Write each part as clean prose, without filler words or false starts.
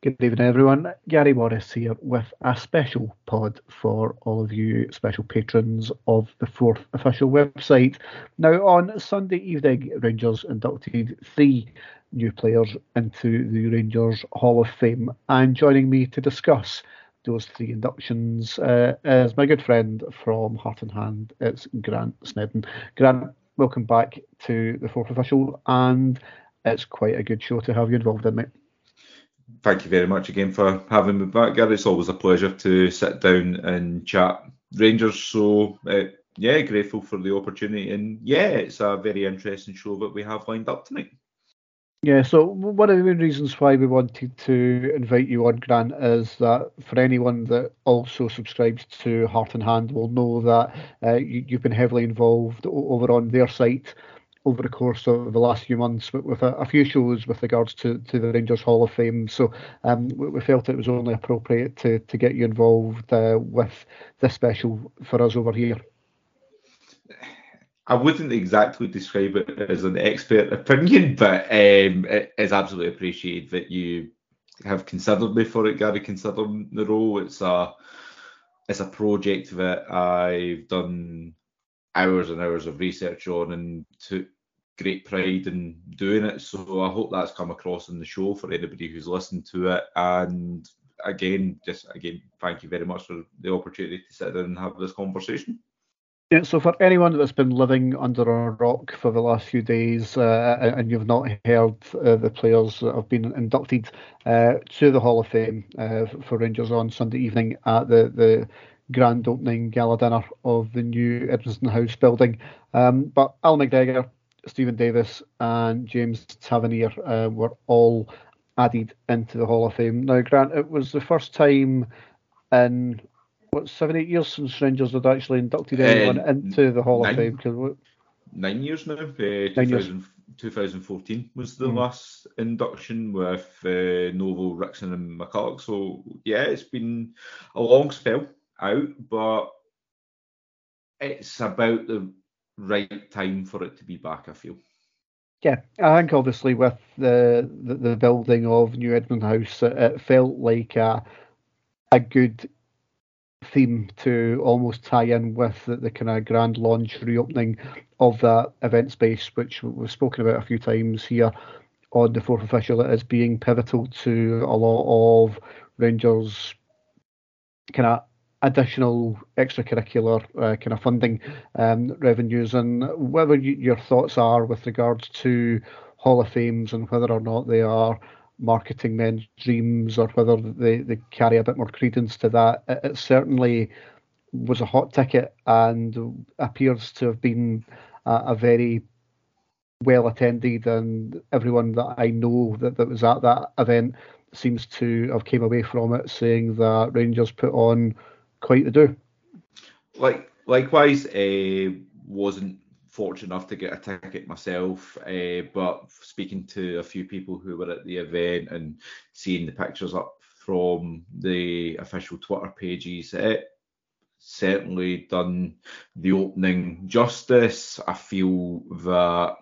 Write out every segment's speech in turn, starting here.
Good evening, everyone. Gary Morris here with a special pod for all of you special patrons of the Fourth Official website. Now, on Sunday evening, Rangers inducted three new players into the Rangers Hall of Fame. And joining me to discuss those three inductions is my good friend from Heart and Hand. It's Grant Snedden. Grant, welcome back to the Fourth Official, and it's quite a good show to have you involved in, mate. Thank you very much again for having me back, Gary. It's always a pleasure to sit down and chat Rangers. So, yeah, grateful for the opportunity. And yeah, it's a very interesting show that we have lined up tonight. Yeah, so one of the main reasons why we wanted to invite you on, Grant, is that for anyone that also subscribes to Heart and Hand will know that you've been heavily involved over on their site over the course of the last few months with a few shows with regards to the Rangers Hall of Fame. So we felt it was only appropriate to get you involved with this special for us over here. I wouldn't exactly describe it as an expert opinion, but it is absolutely appreciated that you have considered me for it, Gary, considering the role. It's a project that I've done hours and hours of research on and took great pride in doing it. So I hope that's come across in the show for anybody who's listened to it. And again, thank you very much for the opportunity to sit down and have this conversation. Yeah, so for anyone that's been living under a rock for the last few days and you've not heard the players that have been inducted to the Hall of Fame for Rangers on Sunday evening at the grand opening gala dinner of the new Edmiston House building. But Al McGregor, Stephen Davis and James Tavernier were all added into the Hall of Fame. Now, Grant, it was the first time in 7, 8 years since Rangers had actually inducted anyone into the Hall of Fame. 9 years now. 2014 was the last induction with Novo, Rixon and McCulloch. So yeah, it's been a long spell out, but it's about the right time for it to be back, I feel. Yeah, I think obviously with the building of New Edmund House, it felt like a good theme to almost tie in with the kind of grand launch reopening of that event space, which we've spoken about a few times here on the Fourth Official as being pivotal to a lot of Rangers kind of additional extracurricular kind of funding revenues, and whether your thoughts are with regards to Hall of Fames and whether or not they are marketing men's dreams or whether they carry a bit more credence to that. It certainly was a hot ticket and appears to have been a very well attended, and everyone that I know that was at that event seems to have came away from it saying that Rangers put on quite the do. Likewise, wasn't fortunate enough to get a ticket myself, but speaking to a few people who were at the event and seeing the pictures up from the official Twitter pages, it certainly done the opening justice. I feel that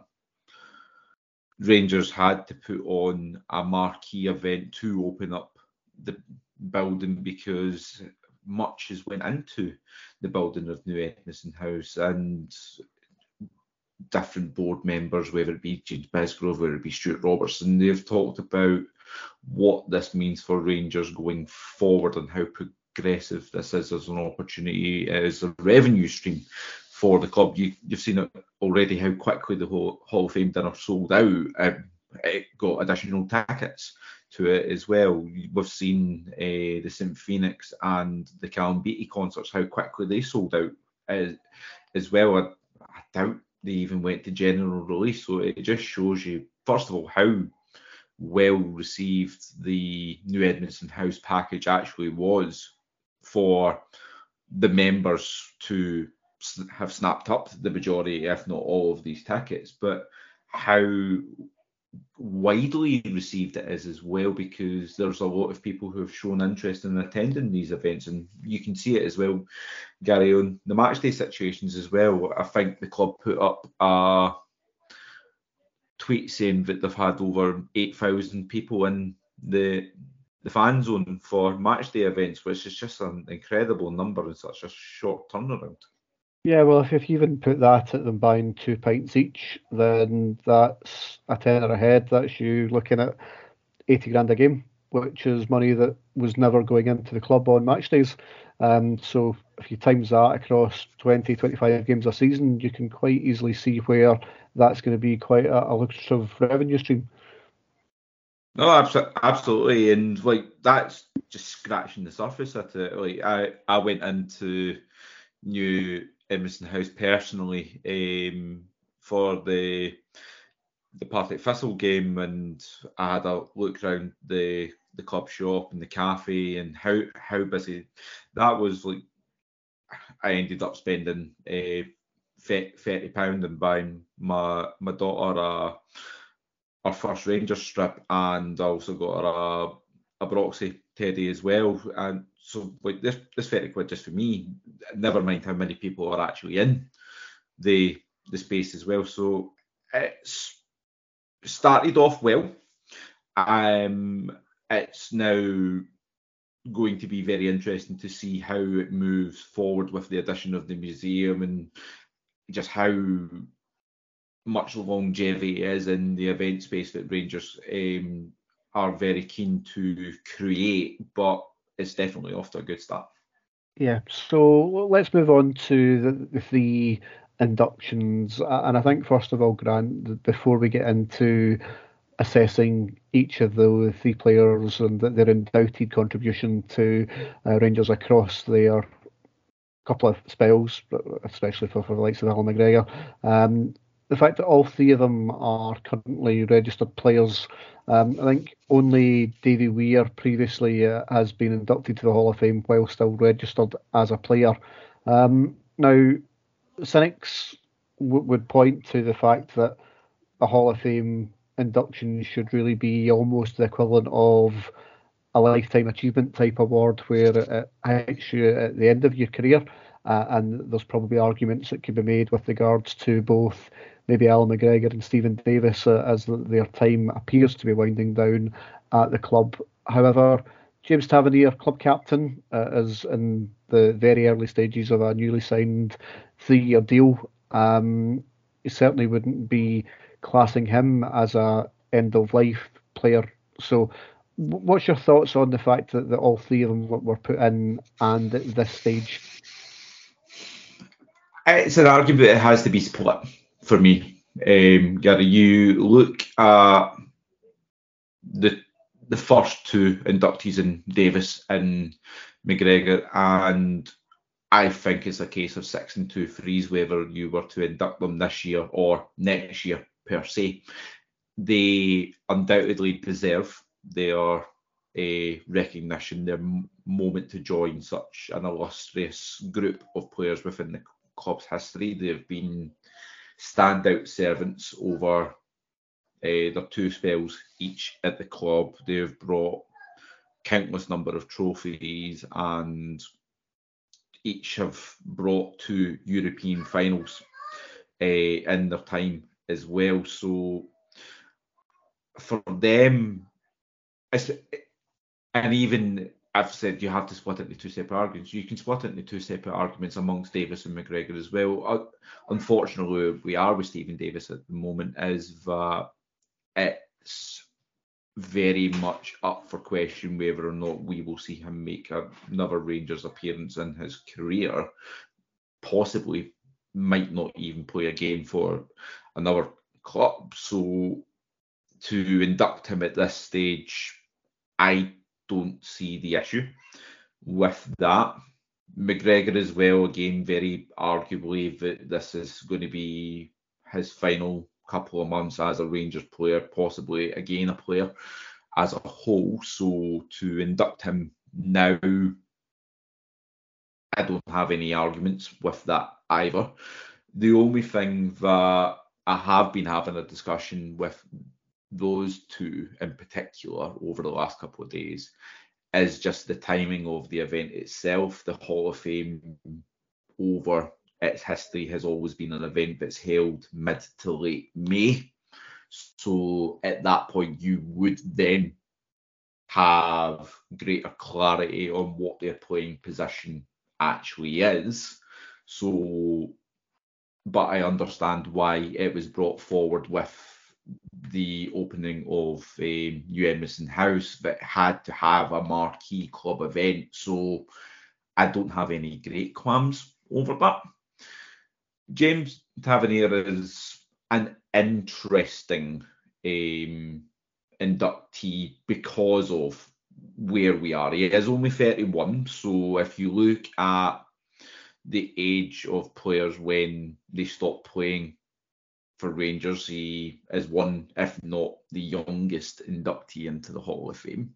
Rangers had to put on a marquee event to open up the building because much has went into the building of New Edmiston House, and different board members, whether it be James Bisgrove, whether it be Stuart Robertson, they've talked about what this means for Rangers going forward and how progressive this is as an opportunity, as a revenue stream for the club. You've seen it already how quickly the Hall of Fame dinner sold out. It got additional tickets to it as well. We've seen the St Phoenix and the Callum Beattie concerts, how quickly they sold out as well. I doubt they even went to general release. So it just shows you, first of all, how well received the New Edmiston House package actually was for the members to have snapped up the majority, if not all, of these tickets, but how widely received it is as well, because there's a lot of people who have shown interest in attending these events, and you can see it as well, Gary, on the matchday situations as well. I think the club put up a tweet saying that they've had over 8,000 people in the the fan zone for match day events, which is just an incredible number in such a short turnaround. Yeah, well, if you even put that at them buying 2 pints each, then that's a tenner a head. That's you looking at 80 grand a game, which is money that was never going into the club on match days. So if you times that across 20, 25 games a season, you can quite easily see where that's going to be quite a lucrative revenue stream. No, absolutely, and like that's just scratching the surface at it. Like I went into New Edmiston House personally for the Partick Thistle game, and I had a look around the club shop and the cafe and how busy that was. Like I ended up spending £30 and buying my daughter our first Rangers strip, and I also got her a Broxy teddy as well. And so like this £30 just for me, never mind how many people are actually in the space as well. So it's started off well. It's now going to be very interesting to see how it moves forward with the addition of the museum and just how much longevity is in the event space that Rangers are very keen to create, but it's definitely off to a good start. Yeah, so let's move on to the three inductions. And I think, first of all, Grant, before we get into assessing each of the three players and their undoubted contribution to Rangers across their couple of spells, but especially for the likes of Alan McGregor, the fact that all three of them are currently registered players. I think only Davy Weir previously has been inducted to the Hall of Fame while still registered as a player. Now, cynics would point to the fact that a Hall of Fame induction should really be almost the equivalent of a lifetime achievement type award where it hits you at the end of your career. And there's probably arguments that could be made with regards to both maybe Alan McGregor and Stephen Davis as their time appears to be winding down at the club. However, James Tavernier, club captain, is in the very early stages of a newly signed 3-year deal. You certainly wouldn't be classing him as a end of life player. So what's your thoughts on the fact that all three of them were put in and at this stage? It's an argument that has to be split for me. Gary, you look at the first two inductees in Davis and McGregor, and I think it's a case of 6 and 2 threes whether you were to induct them this year or next year per se. They undoubtedly deserve their recognition, their moment to join such an illustrious group of players within the club's history. They've been standout servants over their two spells each at the club. They've brought countless number of trophies and each have brought 2 European finals in their time as well. So for them, and even I've said you have to split it into 2 separate arguments. You can split it into 2 separate arguments amongst Davis and McGregor as well. Unfortunately, we are with Stephen Davis at the moment is that it's very much up for question whether or not we will see him make another Rangers appearance in his career. Possibly might not even play a game for another club. So to induct him at this stage, I don't see the issue with that. McGregor as well, again, very arguably that this is going to be his final couple of months as a Rangers player, possibly again a player as a whole. So to induct him now, I don't have any arguments with that either. The only thing that I have been having a discussion with those two in particular over the last couple of days is just the timing of the event itself. The Hall of Fame over its history has always been an event that's held mid to late May. So at that point, you would then have greater clarity on what their playing position actually is. So, but I understand why it was brought forward with the opening of New Edmiston House that had to have a marquee club event. So I don't have any great qualms over that. James Tavernier is an interesting inductee because of where we are. He is only 31, so if you look at the age of players when they stop playing for Rangers, he is one, if not the youngest inductee into the Hall of Fame.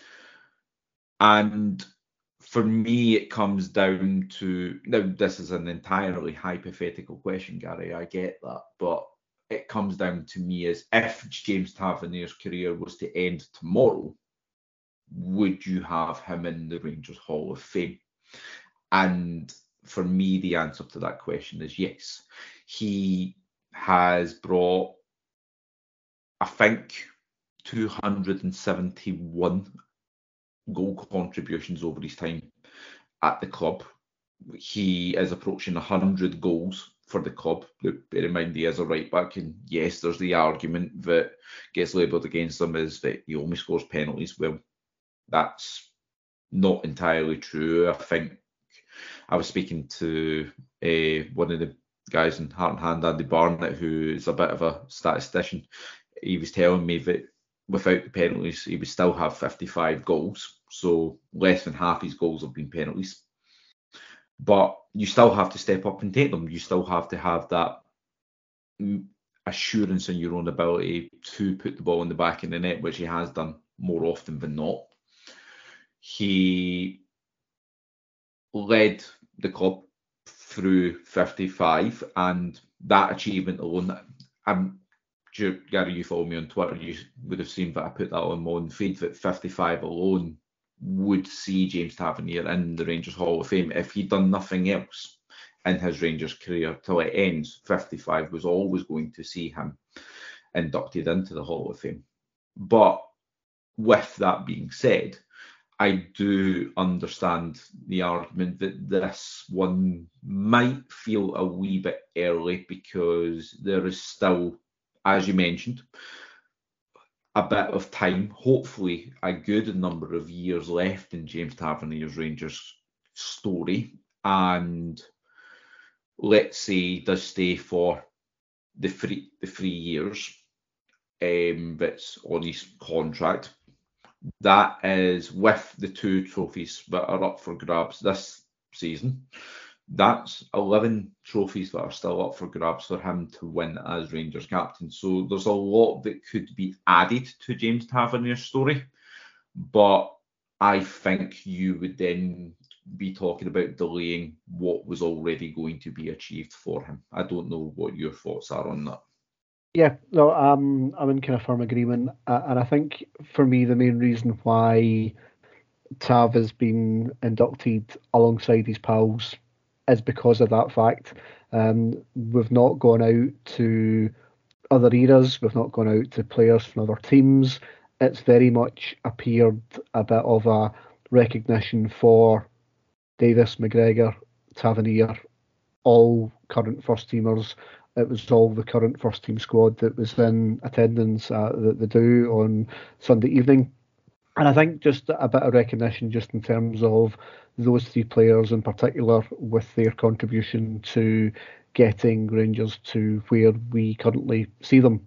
And for me, it comes down to, now this is an entirely hypothetical question, Gary, I get that, but it comes down to me as if James Tavernier's career was to end tomorrow, would you have him in the Rangers Hall of Fame? And for me, the answer to that question is yes. He has brought, I think, 271 goal contributions over his time at the club. He is approaching 100 goals for the club. Bear in mind, he is a right back, and yes, there's the argument that gets labelled against him is that he only scores penalties. Well, that's not entirely true. I think I was speaking to one of the guys in Heart and Hand, Andy Barnett, who is a bit of a statistician. He was telling me that without the penalties, he would still have 55 goals. So less than half his goals have been penalties. But you still have to step up and take them. You still have to have that assurance in your own ability to put the ball in the back of the net, which he has done more often than not. He led the club through 55, and that achievement alone, I'm sure, Gary, you follow me on Twitter, you would have seen that I put that on my own feed, that 55 alone would see James Tavernier in the Rangers Hall of Fame. If he'd done nothing else in his Rangers career till it ends, 55 was always going to see him inducted into the Hall of Fame. But with that being said, I do understand the argument that this one might feel a wee bit early because there is still, as you mentioned, a bit of time, hopefully a good number of years left in James Tavernier's Rangers story. And let's say he does stay for the 3 years that's on his contract. That is with the 2 trophies that are up for grabs this season. That's 11 trophies that are still up for grabs for him to win as Rangers captain. So there's a lot that could be added to James Tavernier's story. But I think you would then be talking about delaying what was already going to be achieved for him. I don't know what your thoughts are on that. Yeah, no, I'm in kind of firm agreement, and I think for me the main reason why Tav has been inducted alongside his pals is because of that fact. We've not gone out to other eras, we've not gone out to players from other teams. It's very much appeared a bit of a recognition for Davis, McGregor, Tavernier, all current first teamers. It was all the current first team squad that was in attendance at the do on Sunday evening. And I think just a bit of recognition just in terms of those 3 players in particular with their contribution to getting Rangers to where we currently see them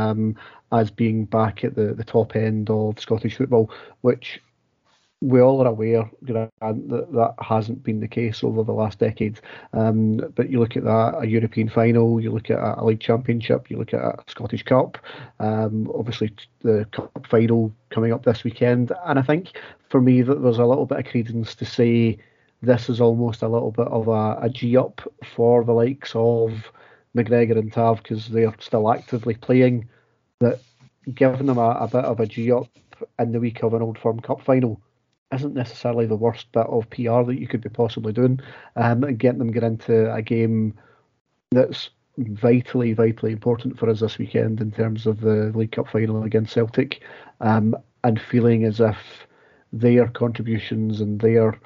as being back at the top end of Scottish football, which we all are aware that hasn't been the case over the last decade. But you look at that, a European final, you look at a league championship, you look at a Scottish Cup, obviously the Cup final coming up this weekend. And I think for me that there's a little bit of credence to say this is almost a little bit of a G-up for the likes of McGregor and Tav because they are still actively playing, that giving them a bit of a G-up in the week of an Old Firm Cup final isn't necessarily the worst bit of PR that you could be possibly doing, and getting them get into a game that's vitally important for us this weekend in terms of the League Cup final against Celtic. and feeling as if their contributions and their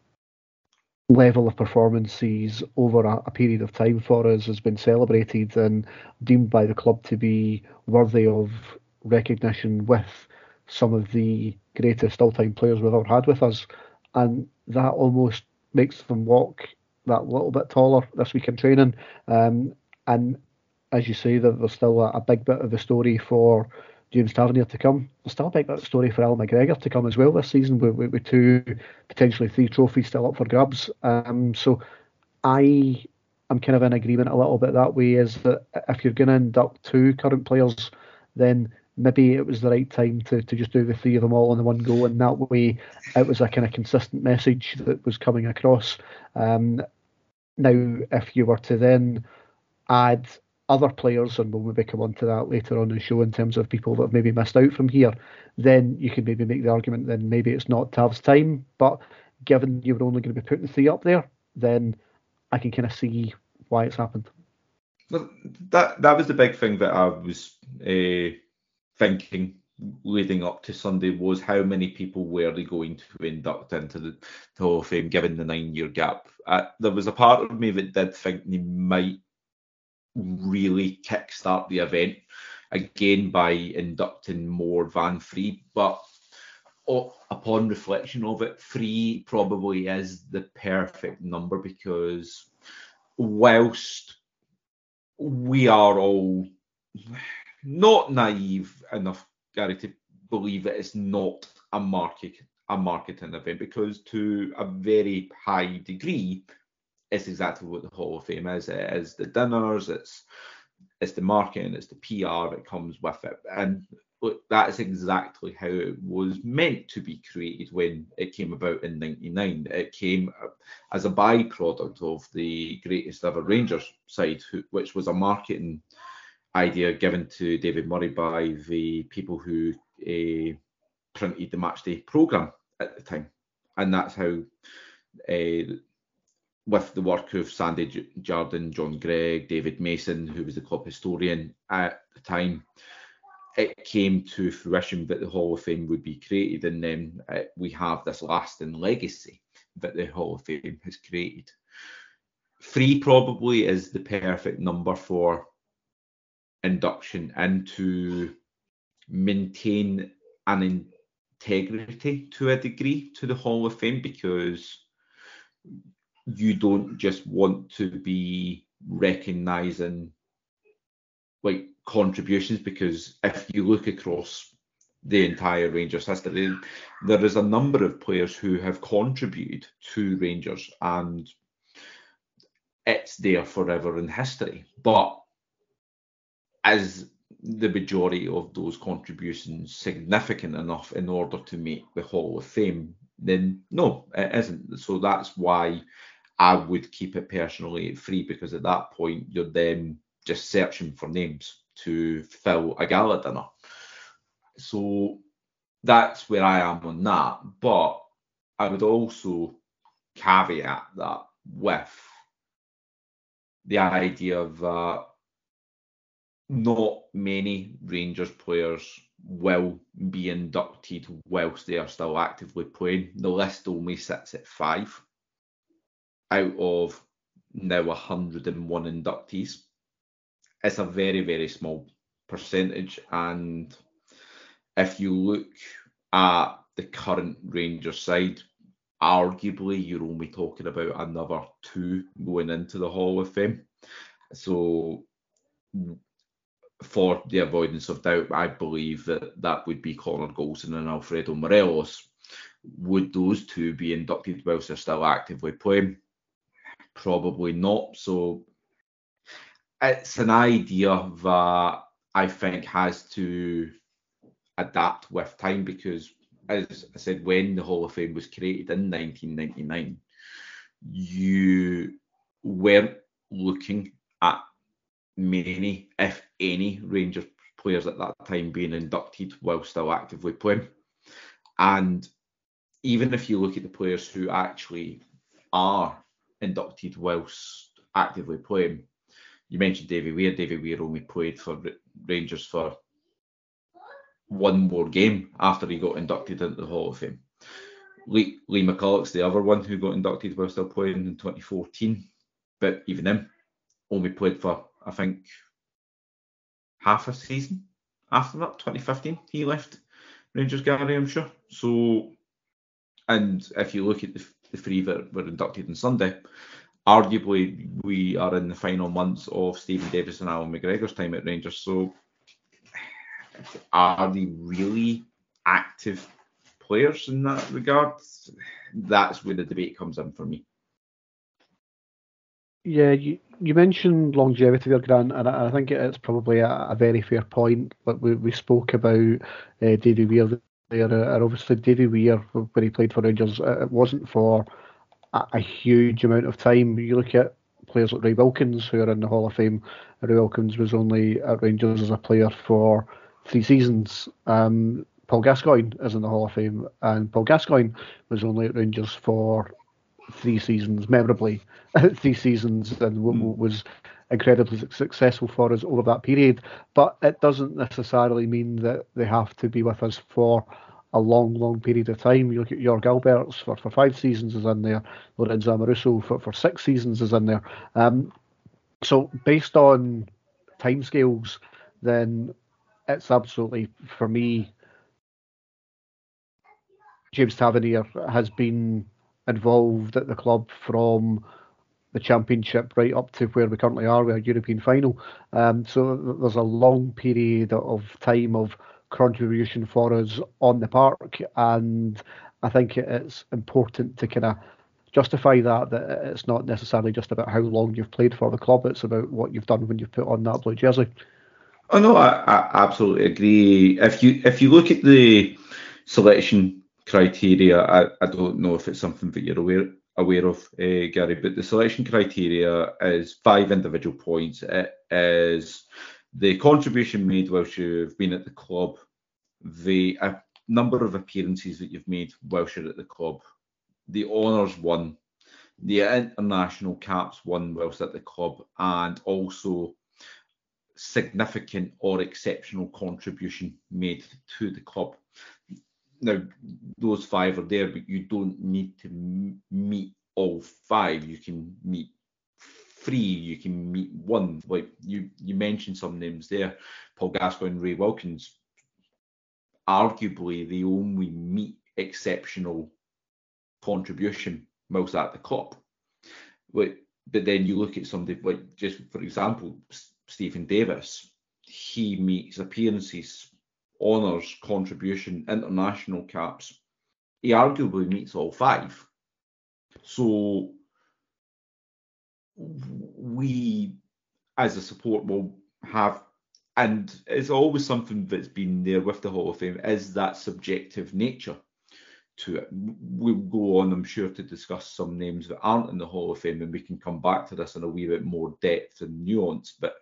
level of performances over a period of time for us has been celebrated and deemed by the club to be worthy of recognition with some of the greatest all-time players we've ever had with us. And that almost makes them walk that little bit taller this week in training. And as you say, there's still a big bit of the story for James Tavernier to come. There's still a big bit of the story for Al McGregor to come as well this season, with two, potentially three trophies still up for grabs. So I am kind of in agreement a little bit that way, is that if you're going to induct two current players, then maybe it was the right time to just do the three of them all in the one go, and that way it was a kind of consistent message that was coming across. Now, if you were to then add other players, and we'll maybe come on to that later on in the show in terms of people that have maybe missed out from here, then you can maybe make the argument then maybe it's not Tav's time. But given you were only going to be putting three up there, then I can kind of see why it's happened. Well, that was the big thing that I was thinking leading up to Sunday, was how many people were they going to induct into the Hall of Fame given the 9-year gap. There was a part of me that did think they might really kickstart the event again by inducting more than 3, but upon reflection of it, 3 probably is the perfect number, because whilst we are all not naive enough, Gary, to believe that it's not a marketing event, because to a very high degree it's exactly what the Hall of Fame is. It is the dinners, it's the marketing, it's the PR that comes with it. And look, that is exactly how it was meant to be created when it came about in '99. It came as a byproduct of the greatest ever Rangers side, which was a marketing idea given to David Murray by the people who printed the matchday programme at the time. And that's how, with the work of Sandy Jardine, John Gregg, David Mason, who was the club historian at the time, it came to fruition that the Hall of Fame would be created, and then we have this lasting legacy that the Hall of Fame has created. 3 probably is the perfect number for induction, and to maintain an integrity to a degree to the Hall of Fame, because you don't just want to be recognising like contributions, because if you look across the entire Rangers history, there is a number of players who have contributed to Rangers and it's there forever in history. But is the majority of those contributions significant enough in order to make the Hall of Fame? Then no, it isn't. So that's why I would keep it personally at 3, because at that point you're then just searching for names to fill a gala dinner. So that's where I am on that. But I would also caveat that with the idea that not many Rangers players will be inducted whilst they are still actively playing. The list only sits at 5 out of now 101 inductees. It's a very, very small percentage, and if you look at the current Rangers side, arguably you're only talking about another 2 going into the Hall of Fame. So for the avoidance of doubt, I believe that would be Connor Golson and Alfredo Morelos. Would those 2 be inducted whilst they're still actively playing? Probably not. So it's an idea that I think has to adapt with time, because, as I said, when the Hall of Fame was created in 1999, you weren't looking at many, if any, Rangers players at that time being inducted while still actively playing. And even if you look at the players who actually are inducted whilst actively playing, you mentioned Davy Weir. Davy Weir only played for Rangers for one more game after he got inducted into the Hall of Fame. Lee McCulloch's the other one who got inducted while still playing in 2014, but even him only played for, I think, half a season after that. 2015 he left Rangers, Gary, I'm sure. So, and if you look at the three that were inducted on Sunday, arguably we are in the final months of Stephen Davis and Alan McGregor's time at Rangers. So are they really active players in that regard? That's where the debate comes in for me. Yeah, you mentioned longevity there, Grant, and I think it's probably a very fair point. But we spoke about Davy Weir there, and obviously Davy Weir, when he played for Rangers, it wasn't for a huge amount of time. You look at players like Ray Wilkins, who are in the Hall of Fame. Ray Wilkins was only at Rangers as a player for 3 seasons. Paul Gascoigne is in the Hall of Fame, and Paul Gascoigne was only at Rangers for 3 seasons, memorably 3 seasons, and was incredibly successful for us over that period. But it doesn't necessarily mean that they have to be with us for a long period of time. You look at Jorg Alberts for 5 seasons is in there. Lorenzo Amoruso for 6 seasons is in there. So based on timescales, then it's absolutely, for me, James Tavernier has been involved at the club from the Championship right up to where we currently are with a European final. So there's a long period of time of contribution for us on the park, and I think it's important to kind of justify that it's not necessarily just about how long you've played for the club, it's about what you've done when you've put on that blue jersey. Oh no, I absolutely agree. If you look at the selection criteria, I don't know if it's something that you're aware of, Gary, but the selection criteria is 5 individual points. It is the contribution made whilst you've been at the club, the number of appearances that you've made whilst you're at the club, the honours won, the international caps won whilst at the club, and also significant or exceptional contribution made to the club. Now, those 5 are there, but you don't need to meet all 5. You can meet 3, you can meet 1. Like you mentioned some names there, Paul Gascoigne, Ray Wilkins. Arguably, they only meet exceptional contribution whilst at the club. But then you look at somebody like, just for example, Stephen Davis. He meets appearances, honours, contribution, international caps. He arguably meets all 5. So we, as a support, will have, and it's always something that's been there with the Hall of Fame, is that subjective nature to it. We'll go on, I'm sure, to discuss some names that aren't in the Hall of Fame, and we can come back to this in a wee bit more depth and nuance, but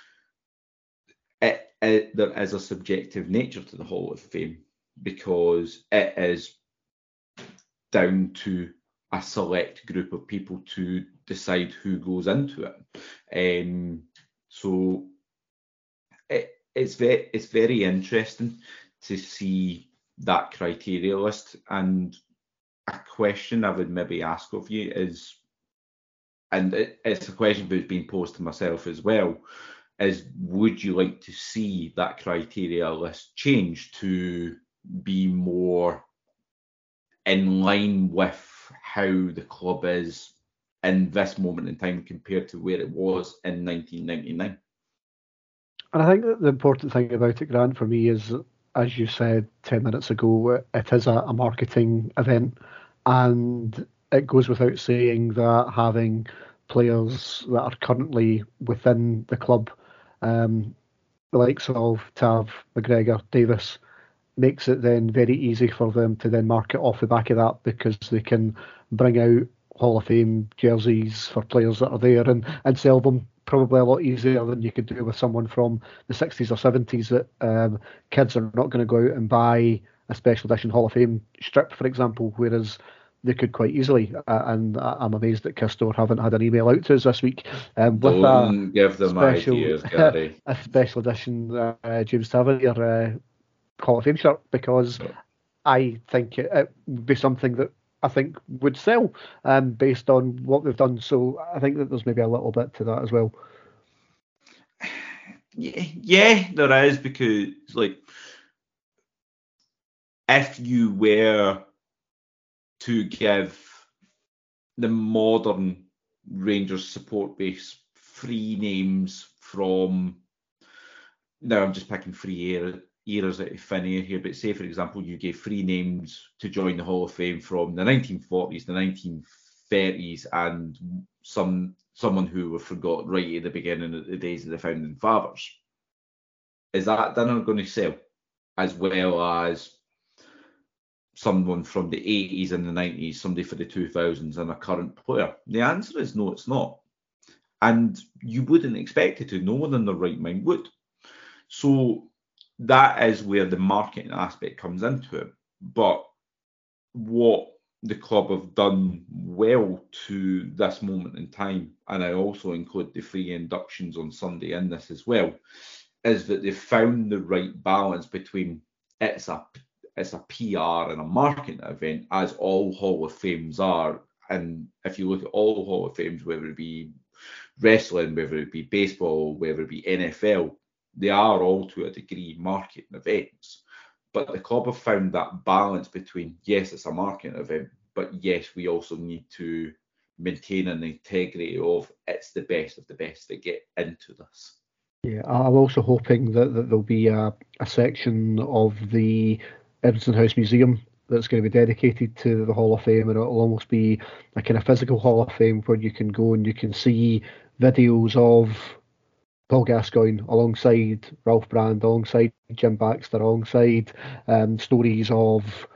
there is a subjective nature to the Hall of Fame because it is down to a select group of people to decide who goes into it. So it's very interesting to see that criteria list. And a question I would maybe ask of you is, and it's a question that's been posed to myself as well, is would you like to see that criteria list change to be more in line with how the club is in this moment in time compared to where it was in 1999? And I think that the important thing about it, Grant, for me is, as you said 10 minutes ago, it is a marketing event, and it goes without saying that having players that are currently within the club, the likes of Tav, McGregor, Davis, makes it then very easy for them to then market off the back of that, because they can bring out Hall of Fame jerseys for players that are there and sell them probably a lot easier than you could do with someone from the 60s or 70s that kids are not going to go out and buy a special edition Hall of Fame strip, for example, whereas they could quite easily. And I'm amazed that Kistor haven't had an email out to us this week Don't give them ideas, Gary. a special edition James Tavernier Hall of Fame shirt, because I think it would be something that I think would sell, based on what they've done. So I think that there's maybe a little bit to that as well. Yeah, there is, because like if you were to give the modern Rangers support base free names from, now I'm just picking eras out of thin air here, but say for example you gave free names to join the Hall of Fame from the 1940s, the 1930s, and someone who we forgot right at the beginning of the days of the founding fathers. Is that dinner going to sell as well as someone from the 80s and the 90s, somebody for the 2000s, and a current player? The answer is no, it's not. And you wouldn't expect it to. No one in their right mind would. So that is where the marketing aspect comes into it. But what the club have done well to this moment in time, and I also include the free inductions on Sunday in this as well, is that they've found the right balance between it's a PR and a marketing event, as all Hall of Fames are. And if you look at all Hall of Fames, whether it be wrestling, whether it be baseball, whether it be NFL, they are all to a degree marketing events. But the club have found that balance between, yes, it's a marketing event, but yes, we also need to maintain an integrity of it's the best of the best that get into this. Yeah, I'm also hoping that there'll be a section of the Edmonton House Museum that's going to be dedicated to the Hall of Fame, and it'll almost be a kind of physical Hall of Fame where you can go and you can see videos of Paul Gascoigne alongside Ralph Brand, alongside Jim Baxter, alongside stories of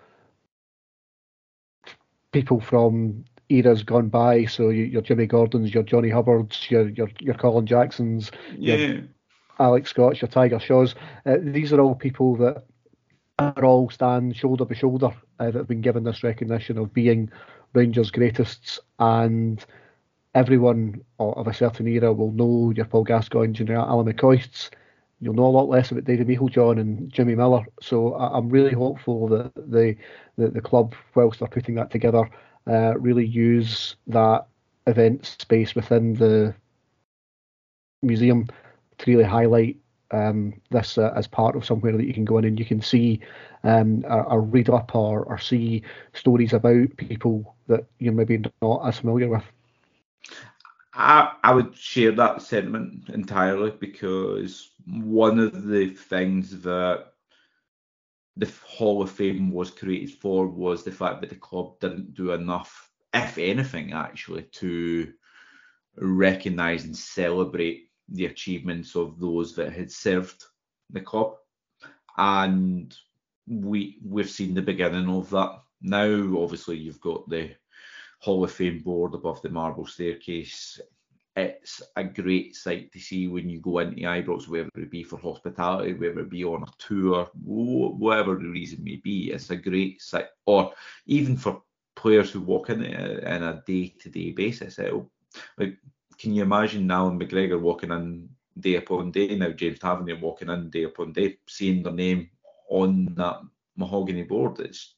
people from eras gone by. So your Jimmy Gordons, your Johnny Hubbards, your Colin Jacksons, your Alex Scotts, your Tiger Shaws. These are all people that are all stand shoulder by shoulder, that have been given this recognition of being Rangers' greatest, and everyone of a certain era will know your Paul Gascoigne and your Alan McCoists. You'll know a lot less about David Meiklejohn and Jimmy Miller. So I'm really hopeful that the club, whilst they're putting that together, really use that event space within the museum to really highlight this as part of somewhere that you can go in and you can see or read up or see stories about people that you're maybe not as familiar with. I would share that sentiment entirely, because one of the things that the Hall of Fame was created for was the fact that the club didn't do enough, if anything, actually, to recognise and celebrate the achievements of those that had served the club. And we've seen the beginning of that. Now, obviously, you've got the Hall of Fame board above the marble staircase. It's a great sight to see when you go into Ibrox, whether it be for hospitality, whether it be on a tour, whatever the reason may be. It's a great sight, or even for players who walk in it on a day-to-day basis. Like, can you imagine Alan McGregor walking in day upon day, now James Tavernier walking in day upon day, seeing their name on that mahogany board? It's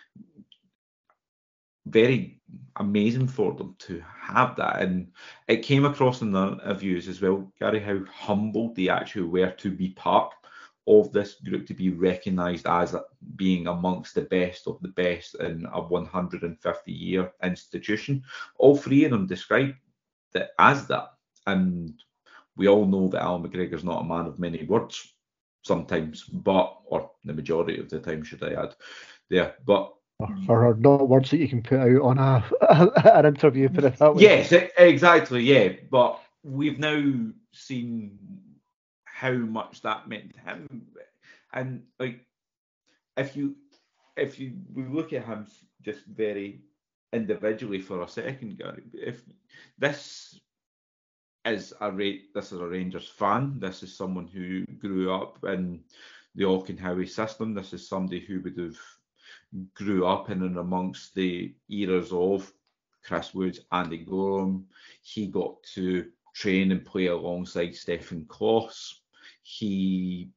very amazing for them to have that. And it came across in the interviews as well, Gary, how humbled they actually were to be part of this group, to be recognised as being amongst the best of the best in a 150-year institution. All three of them described it as that. And we all know that Alan McGregor's not a man of many words sometimes, or the majority of the time, should I add there. But or not words that you can put out on an interview, put it that way. Yes, exactly, yeah. But we've now seen how much that meant to him. And like, if you we look at him just very individually for a second, Gary, if this is a Rangers fan, this is someone who grew up in the Auchenhowie system, this is somebody who would have grew up in and amongst the eras of Chris Woods, Andy Gorham. He got to train and play alongside Stefan Klos. He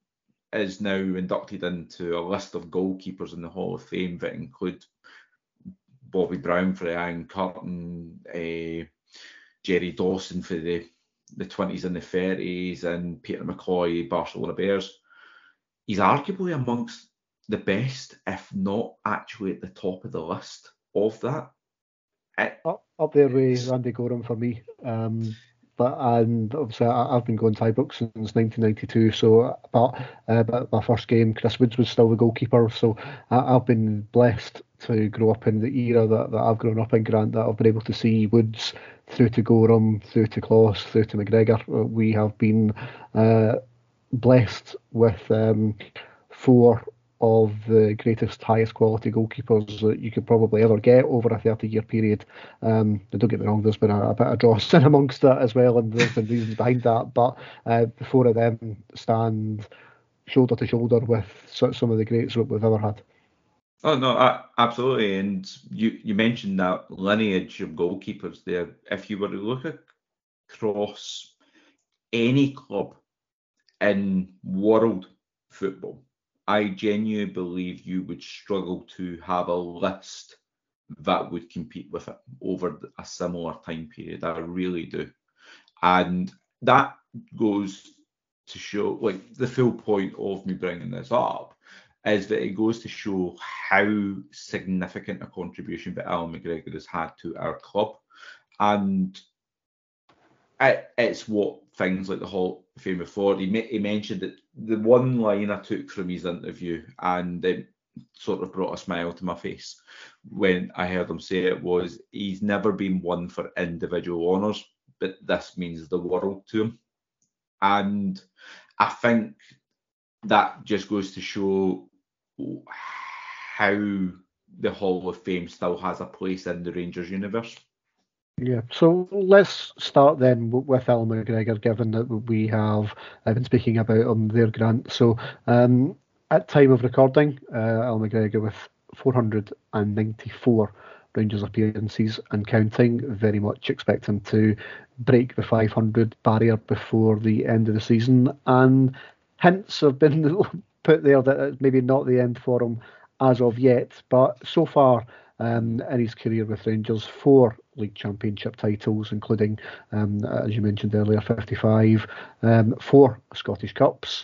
is now inducted into a list of goalkeepers in the Hall of Fame that include Bobby Brown for the Iron Curtain, Jerry Dawson for the 20s and the 30s, and Peter McCoy, Barcelona Bears. He's arguably amongst the best, if not actually at the top of the list of that. Up there with Randy Gorham for me. And obviously I've been going to Ibrox since 1992, so but my first game, Chris Woods was still the goalkeeper, so I've been blessed to grow up in the era that I've grown up in, Grant, that I've been able to see Woods through to Gorham, through to Kloss, through to McGregor. We have been blessed with 4 of the greatest, highest quality goalkeepers that you could probably ever get over a 30-year period. Don't get me wrong, there's been a bit of dross in amongst that as well, and there's been reasons behind that, but the 4 of them stand shoulder to shoulder with some of the greats that we've ever had. Oh no, absolutely. And you mentioned that lineage of goalkeepers there. If you were to look across any club in world football, I genuinely believe you would struggle to have a list that would compete with it over a similar time period. I really do. And that goes to show, like, the full point of me bringing this up is that it goes to show how significant a contribution that Alan McGregor has had to our club. And it's what things like the Hall of Fame afford. He mentioned that the one line I took from his interview, and it sort of brought a smile to my face when I heard him say it, was he's never been one for individual honours, but this means the world to him. And I think that just goes to show how the Hall of Fame still has a place in the Rangers universe. Yeah, so let's start then with Al McGregor, given that we have been speaking about him there, Grant. So at time of recording, Al McGregor with 494 Rangers appearances and counting. Very much expect him to break the 500 barrier before the end of the season. And hints have been put there that it's maybe not the end for him as of yet, but so far in his career with Rangers, 4 league championship titles, including, as you mentioned earlier, 55, 4 Scottish Cups,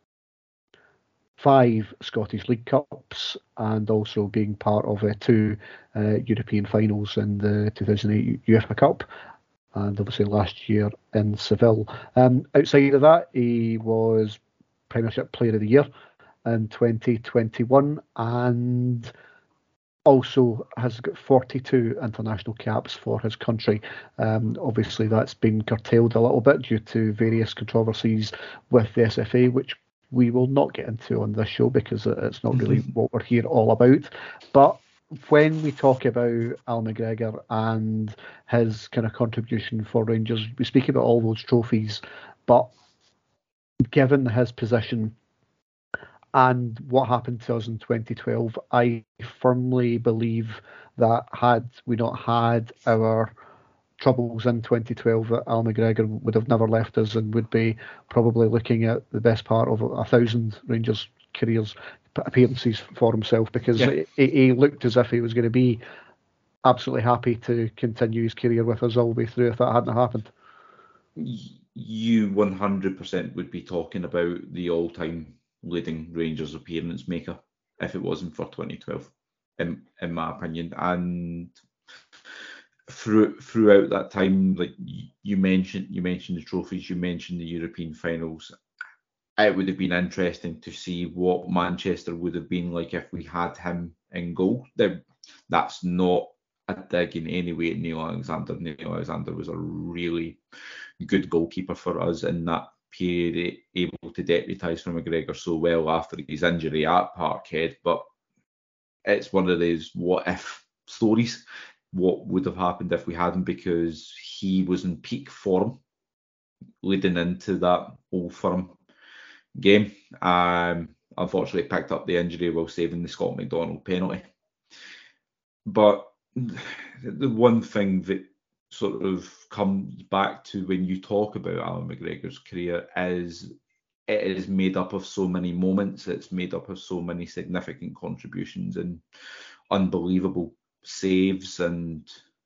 5 Scottish League Cups, and also being part of 2 European finals in the 2008 UEFA Cup, and obviously last year in Seville. Outside of that, he was Premiership Player of the Year in 2021, and also has got 42 international caps for his country. Obviously, that's been curtailed a little bit due to various controversies with the SFA, which we will not get into on this show because it's not really what we're here all about. But when we talk about Al McGregor and his kind of contribution for Rangers, we speak about all those trophies, but given his position and what happened to us in 2012, I firmly believe that had we not had our troubles in 2012, that Al McGregor would have never left us and would be probably looking at the best part of 1,000 Rangers careers appearances for himself, because he looked as if he was going to be absolutely happy to continue his career with us all the way through if that hadn't happened. You 100% would be talking about the all-time leading Rangers appearance maker if it wasn't for 2012, in my opinion. And throughout that time, like you mentioned the trophies, you mentioned the European finals. It would have been interesting to see what Manchester would have been like if we had him in goal. That's not a dig in any way at Neil Alexander. Neil Alexander was a really good goalkeeper for us in that period, able to deputise for McGregor so well after his injury at Parkhead. But it's one of those what if stories. What would have happened if we hadn't, because he was in peak form leading into that Old Firm game. Unfortunately picked up the injury while saving the Scott McDonald penalty. But the one thing that sort of comes back to when you talk about Alan McGregor's career is it is made up of so many moments. It's made up of so many significant contributions and unbelievable saves. And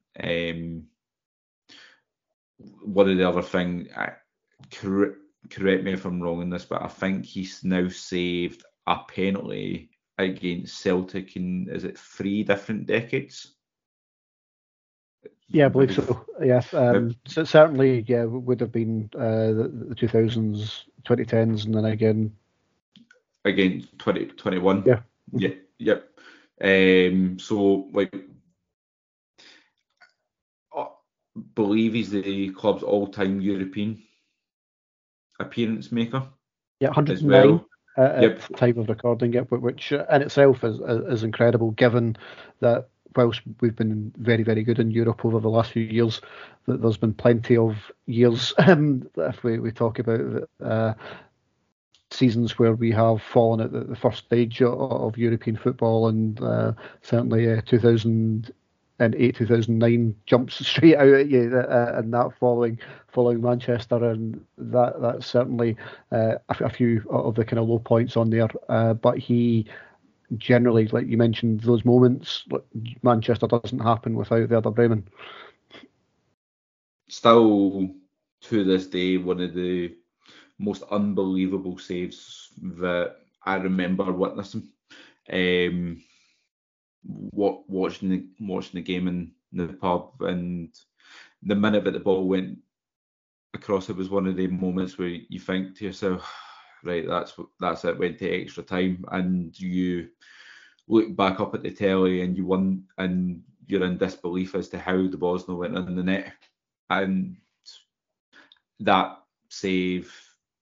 one of the other things, correct me if I'm wrong in this, but I think he's now saved a penalty against Celtic in, is it 3 different decades? Yeah, I believe so. Yeah, so certainly, yeah, would have been the 2000s, 2010s, and then again again 2021. Yeah, yep. So like, I believe he's the club's all-time European appearance maker. Yeah, 109 as well. At the time of recording it, which in itself is incredible, given that whilst we've been very, very good in Europe over the last few years, that there's been plenty of years, if we talk about seasons where we have fallen at the first stage of European football, and certainly 2008, 2009 jumps straight out at you, and that following Manchester, and that's certainly a few of the kind of low points on there. But he generally, like you mentioned, those moments, Manchester doesn't happen without Werder Bremen. Still to this day, one of the most unbelievable saves that I remember witnessing. Watching the game in the pub, and the minute that the ball went across, it was one of the moments where you think to yourself, right, that's it, went to extra time, and you look back up at the telly and you're in disbelief as to how the ball's not went in the net. And that save,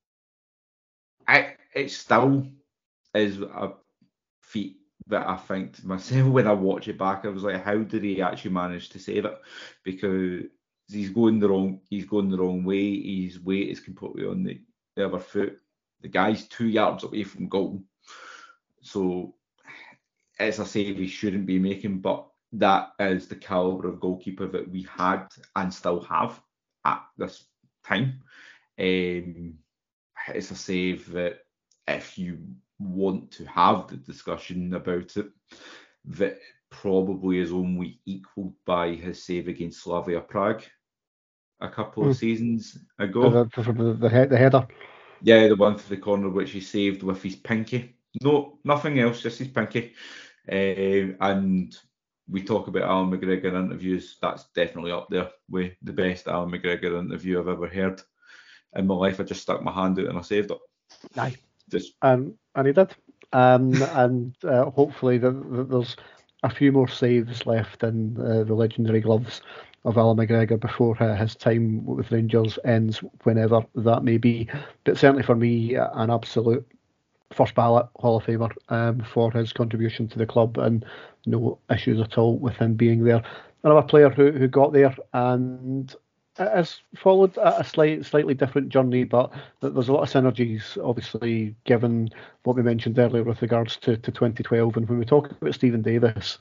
it still is a feat that I think to myself when I watch it back. I was like, how did he actually manage to save it? Because he's going the wrong way. His weight is completely on the other foot. The guy's 2 yards away from goal, so it's a save he shouldn't be making. But that is the caliber of goalkeeper that we had and still have at this time. It's a save that, if you want to have the discussion about it, that probably is only equalled by his save against Slavia Prague a couple of seasons ago. The header. Yeah, the one to the corner which he saved with his pinky. No, nothing else, just his pinky. And we talk about Alan McGregor interviews. That's definitely up there with the best Alan McGregor interview I've ever heard in my life. I just stuck my hand out and I saved it. Aye. And he did. And hopefully there's a few more saves left in the legendary gloves of Alan McGregor before his time with Rangers ends, whenever that may be. But certainly for me, an absolute first ballot Hall of Famer for his contribution to the club, and no issues at all with him being there. Another player who got there and has followed a slightly different journey, but there's a lot of synergies, obviously, given what we mentioned earlier with regards to 2012. And when we talk about Stephen Davis,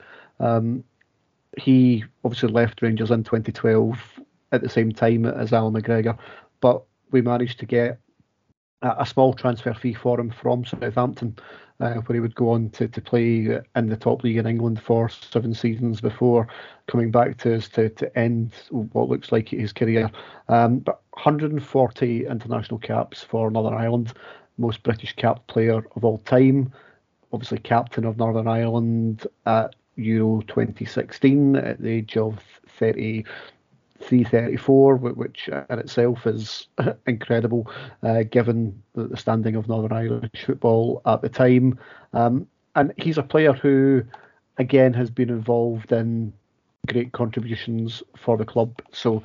he obviously left Rangers in 2012 at the same time as Alan McGregor, but we managed to get a small transfer fee for him from Southampton, where he would go on to play in the top league in England for 7 seasons before coming back to us to end what looks like his career. But 140 international caps for Northern Ireland, most British capped player of all time, obviously captain of Northern Ireland at Euro 2016 at the age of 34, which in itself is incredible, given the standing of Northern Irish football at the time. And he's a player who, again, has been involved in great contributions for the club. So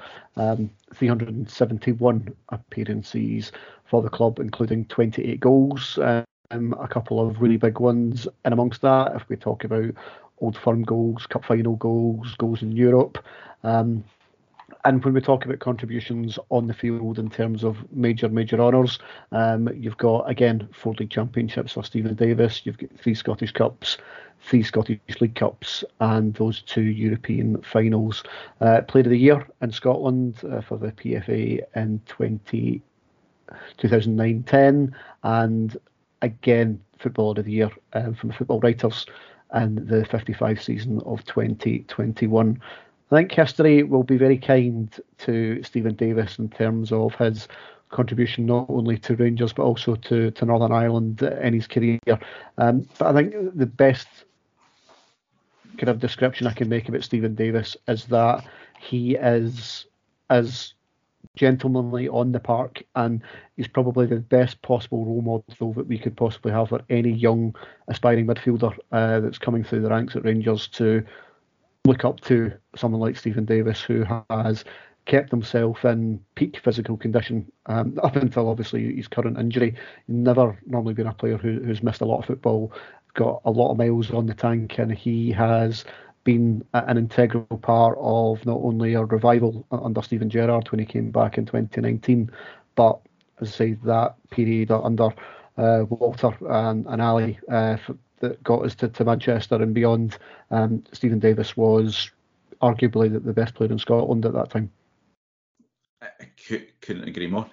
371 appearances for the club, including 28 goals, a couple of really big ones. And amongst that, if we talk about Old Firm goals, Cup final goals in Europe, and when we talk about contributions on the field in terms of major honours, you've got, again, 4 league championships for Stephen Davis. You've got 3 Scottish Cups, 3 Scottish League Cups, and those 2 European finals. Player of the Year in Scotland for the PFA in 2018. 2009-10, and again Footballer of the Year from Football Writers in the 55 season of 2021. I think history will be very kind to Stephen Davis in terms of his contribution not only to Rangers but also to Northern Ireland in his career. But I think the best kind of description I can make about Stephen Davis is that he is as gentlemanly on the park, and he's probably the best possible role model that we could possibly have for any young aspiring midfielder that's coming through the ranks at Rangers to look up to someone like Stephen Davis, who has kept himself in peak physical condition up until obviously his current injury. Never normally been a player who's missed a lot of football, got a lot of miles on the tank, and he has been an integral part of not only a revival under Steven Gerrard when he came back in 2019, but as I say, that period under Walter and Ali that got us to Manchester and beyond. Stephen Davis was arguably the best player in Scotland at that time. I couldn't agree more.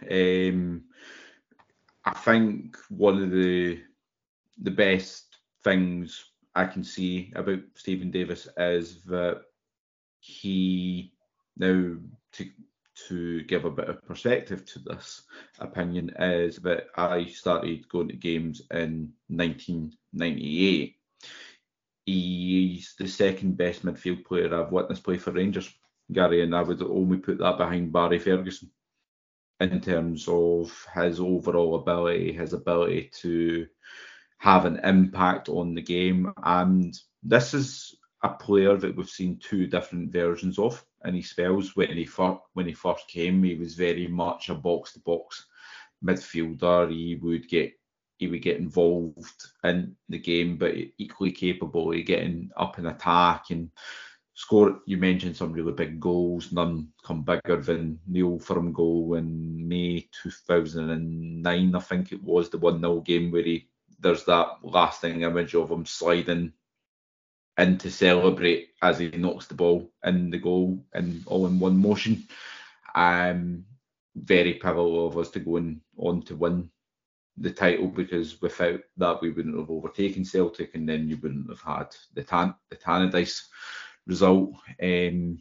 I think one of the best things I can see about Stephen Davis is that he now, to give a bit of perspective to this opinion, is that I started going to games in 1998. He's the second best midfield player I've witnessed play for Rangers, Gary, and I would only put that behind Barry Ferguson in terms of his overall ability, his ability to have an impact on the game. And this is a player that we've seen two different versions of in his spells. When he first came, he was very much a box-to-box midfielder. He would get involved in the game, but equally capable of getting up in attack and score. You mentioned some really big goals. None come bigger than the Old Firm goal in May 2009, I think it was, the 1-0 game where there's that lasting image of him sliding in to celebrate as he knocks the ball in the goal, and all in one motion. Very pivotal of us to going on to win the title, because without that we wouldn't have overtaken Celtic, and then you wouldn't have had the Tannadice result. The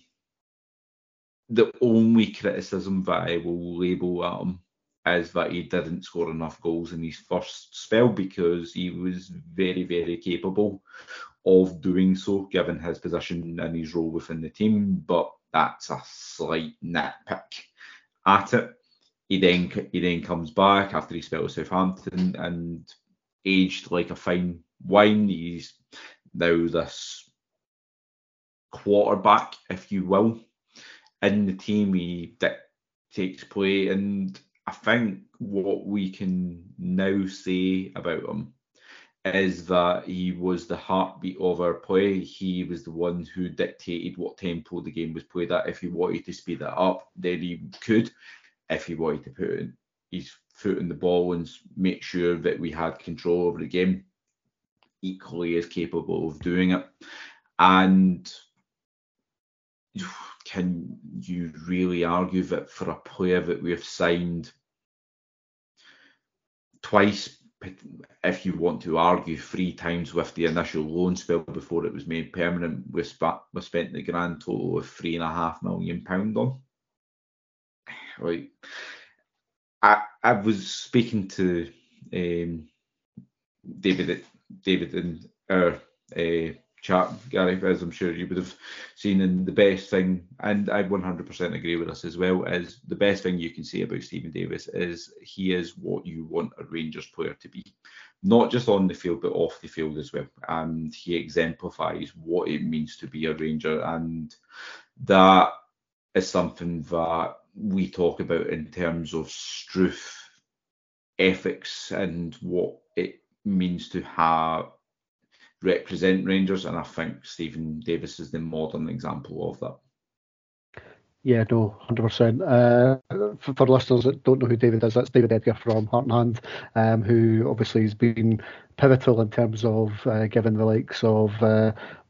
only criticism that I will label at him is that he didn't score enough goals in his first spell, because he was very, very capable of doing so given his position and his role within the team, but that's a slight nitpick at it. He then comes back after he spelled Southampton and aged like a fine wine. He's now this quarterback, if you will, in the team. He dictates play, and I think what we can now say about him is that he was the heartbeat of our play. He was the one who dictated what tempo the game was played at. If he wanted to speed it up, then he could. If he wanted to put his foot in the ball and make sure that we had control over the game, equally as capable of doing it. And can you really argue that for a player that we have signed twice, if you want to argue 3 times with the initial loan spell before it was made permanent, we spent the grand total of £3.5 million on? Right. I was speaking to David in our chat, Gary, as I'm sure you would have seen, and the best thing, and I 100% agree with us as well, is the best thing you can say about Stephen Davis is he is what you want a Rangers player to be, not just on the field but off the field as well, and he exemplifies what it means to be a Ranger, and that is something that we talk about in terms of Struth ethics and what it means to represent Rangers, and I think Stephen Davis is the modern example of that. Yeah, no, 100%. For listeners that don't know who David is, that's David Edgar from Heart and Hand, who obviously has been pivotal in terms of giving the likes of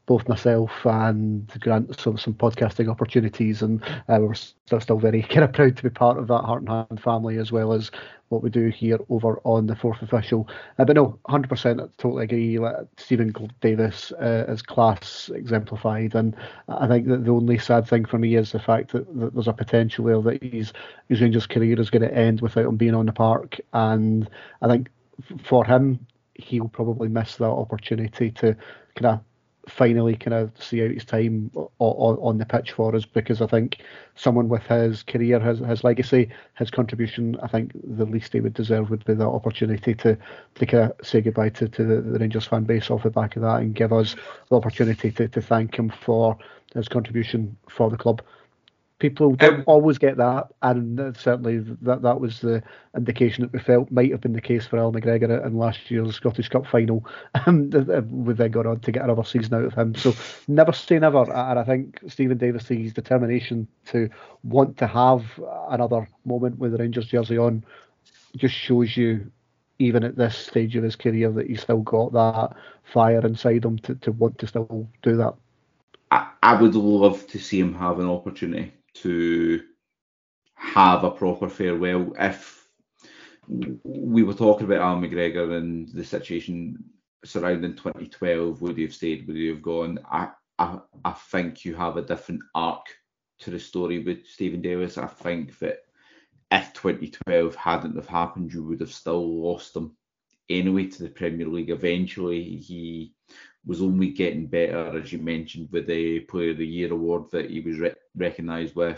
both myself and Grant some podcasting opportunities, and we're still very kind of proud to be part of that Heart and Hand family, as well as what we do here over on the Fourth Official. But no, 100%, I totally agree. Stephen Davis is class exemplified, and I think that the only sad thing for me is the fact that there's a potential there that his Rangers career is going to end without him being on the park, and I think for him, he'll probably miss that opportunity to kind of finally kind of see out his time on the pitch for us, because I think someone with his career, his legacy, his contribution, I think the least he would deserve would be that opportunity to kind of say goodbye to the Rangers fan base off the back of that, and give us the opportunity to thank him for his contribution for the club. People don't always get that, and certainly that was the indication that we felt might have been the case for Al McGregor in last year's Scottish Cup final. We then got on to get another season out of him. So never say never, and I think Stephen Davis' determination to want to have another moment with the Rangers jersey on just shows you, even at this stage of his career, that he's still got that fire inside him to want to still do that. I would love to see him have an opportunity to have a proper farewell. If we were talking about Al McGregor and the situation surrounding 2012, would he have stayed, would he have gone? I think you have a different arc to the story with Stephen Davis. I think that if 2012 hadn't have happened, you would have still lost him anyway to the Premier League. Eventually, he was only getting better, as you mentioned, with the Player of the Year award that he was recognised with.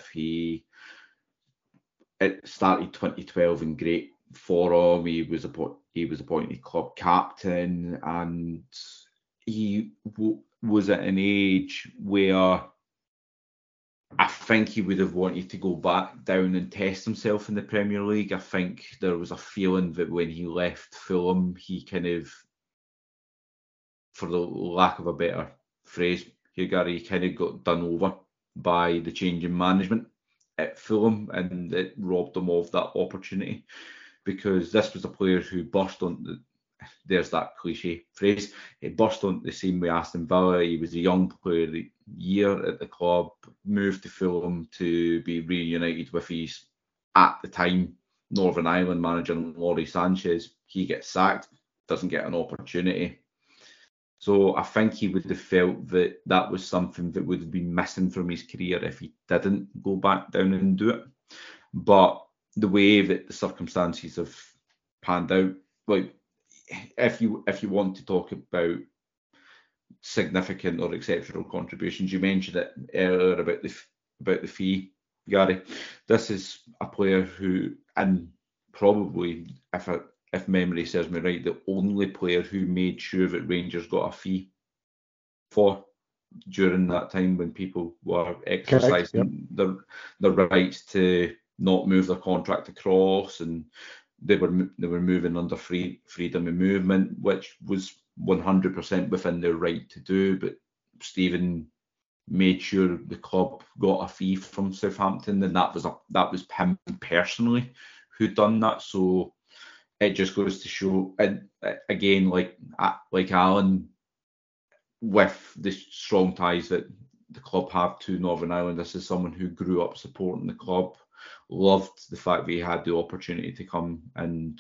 It started 2012 in great form. He was appointed club captain, and he was at an age where I think he would have wanted to go back down and test himself in the Premier League. I think there was a feeling that when he left Fulham, he kind of, for the lack of a better phrase, Hugh Gary kind of got done over by the change in management at Fulham, and it robbed him of that opportunity, because this was a player who burst on there's that cliche phrase, he burst on the scene with Aston Villa. He was a young player of the year at the club, moved to Fulham to be reunited with his, at the time, Northern Ireland manager Lawrie Sanchez. He gets sacked, doesn't get an opportunity. So I think he would have felt that that was something that would have been missing from his career if he didn't go back down and do it. But the way that the circumstances have panned out, like if you want to talk about significant or exceptional contributions, you mentioned it earlier about the fee, Gary. This is a player who, and probably, if memory serves me right, the only player who made sure that Rangers got a fee for during that time when people were exercising their rights to not move their contract across, and they were moving under freedom of movement, which was 100% within their right to do. But Stephen made sure the club got a fee from Southampton, and that was him personally who done that. So it just goes to show, and again, like Alan, with the strong ties that the club have to Northern Ireland, this is someone who grew up supporting the club, loved the fact that he had the opportunity to come and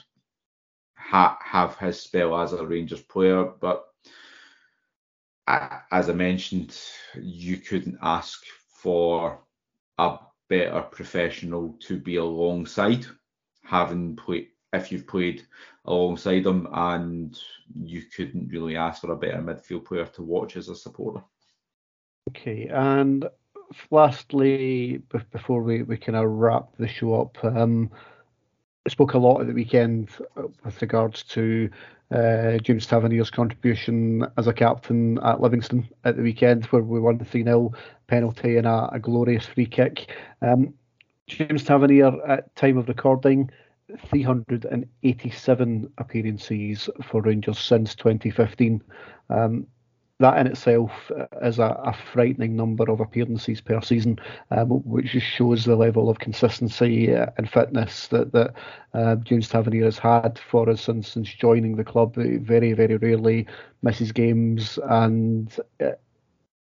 have his spell as a Rangers player. But as I mentioned, you couldn't ask for a better professional to be alongside, having played, if you've played alongside him, and you couldn't really ask for a better midfield player to watch as a supporter. Okay, and lastly, before we kind of wrap the show up, I spoke a lot at the weekend with regards to James Tavernier's contribution as a captain at Livingston at the weekend, where we won the 3-0 penalty and a glorious free kick. James Tavernier, at time of recording, 387 appearances for Rangers since 2015. That in itself is a frightening number of appearances per season, which just shows the level of consistency and fitness that James Tavernier has had for us since joining the club. He very, very rarely misses games, and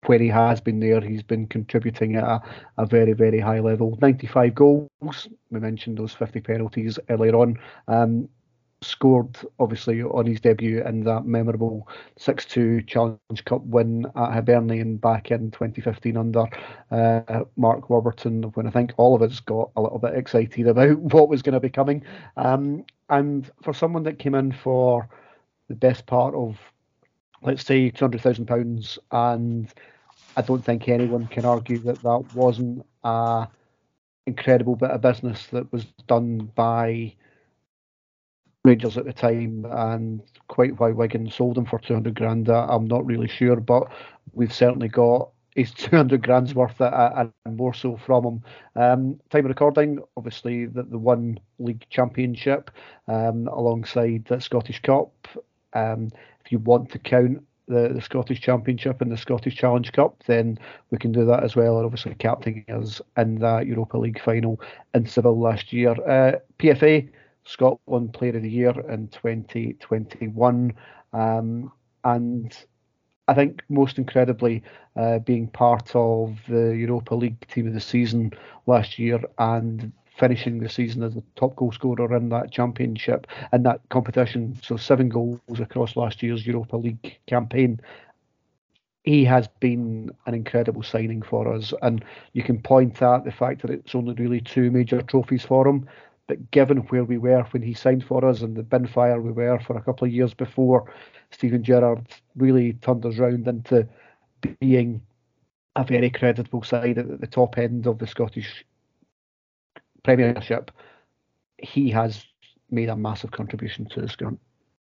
where he has been there, he's been contributing at a very, very high level. 95 goals. We mentioned those 50 penalties earlier on. Scored, obviously, on his debut in that memorable 6-2 Challenge Cup win at Hibernian back in 2015 under Mark Warburton, when I think all of us got a little bit excited about what was going to be coming. And for someone that came in for the best part of, let's say, £200,000, and I don't think anyone can argue that that wasn't an incredible bit of business that was done by Rangers at the time, and quite why Wigan sold him for 200 grand, I'm not really sure, but we've certainly got his 200 grand's worth and more so from him. Time of recording, obviously, the one league championship alongside the Scottish Cup. If you want to count the Scottish Championship and the Scottish Challenge Cup, then we can do that as well. And obviously captaining us in that Europa League final in Seville last year. PFA Scotland Player of the Year in 2021, and I think most incredibly being part of the Europa League Team of the Season last year and finishing the season as the top goal scorer in that championship, in that competition. So 7 goals across last year's Europa League campaign. He has been an incredible signing for us, and you can point at the fact that it's only really 2 major trophies for him. But given where we were when he signed for us and the bin fire we were for a couple of years before, Steven Gerrard really turned us round into being a very creditable side at the top end of the Scottish Premiership. He has made a massive contribution to this, Grant.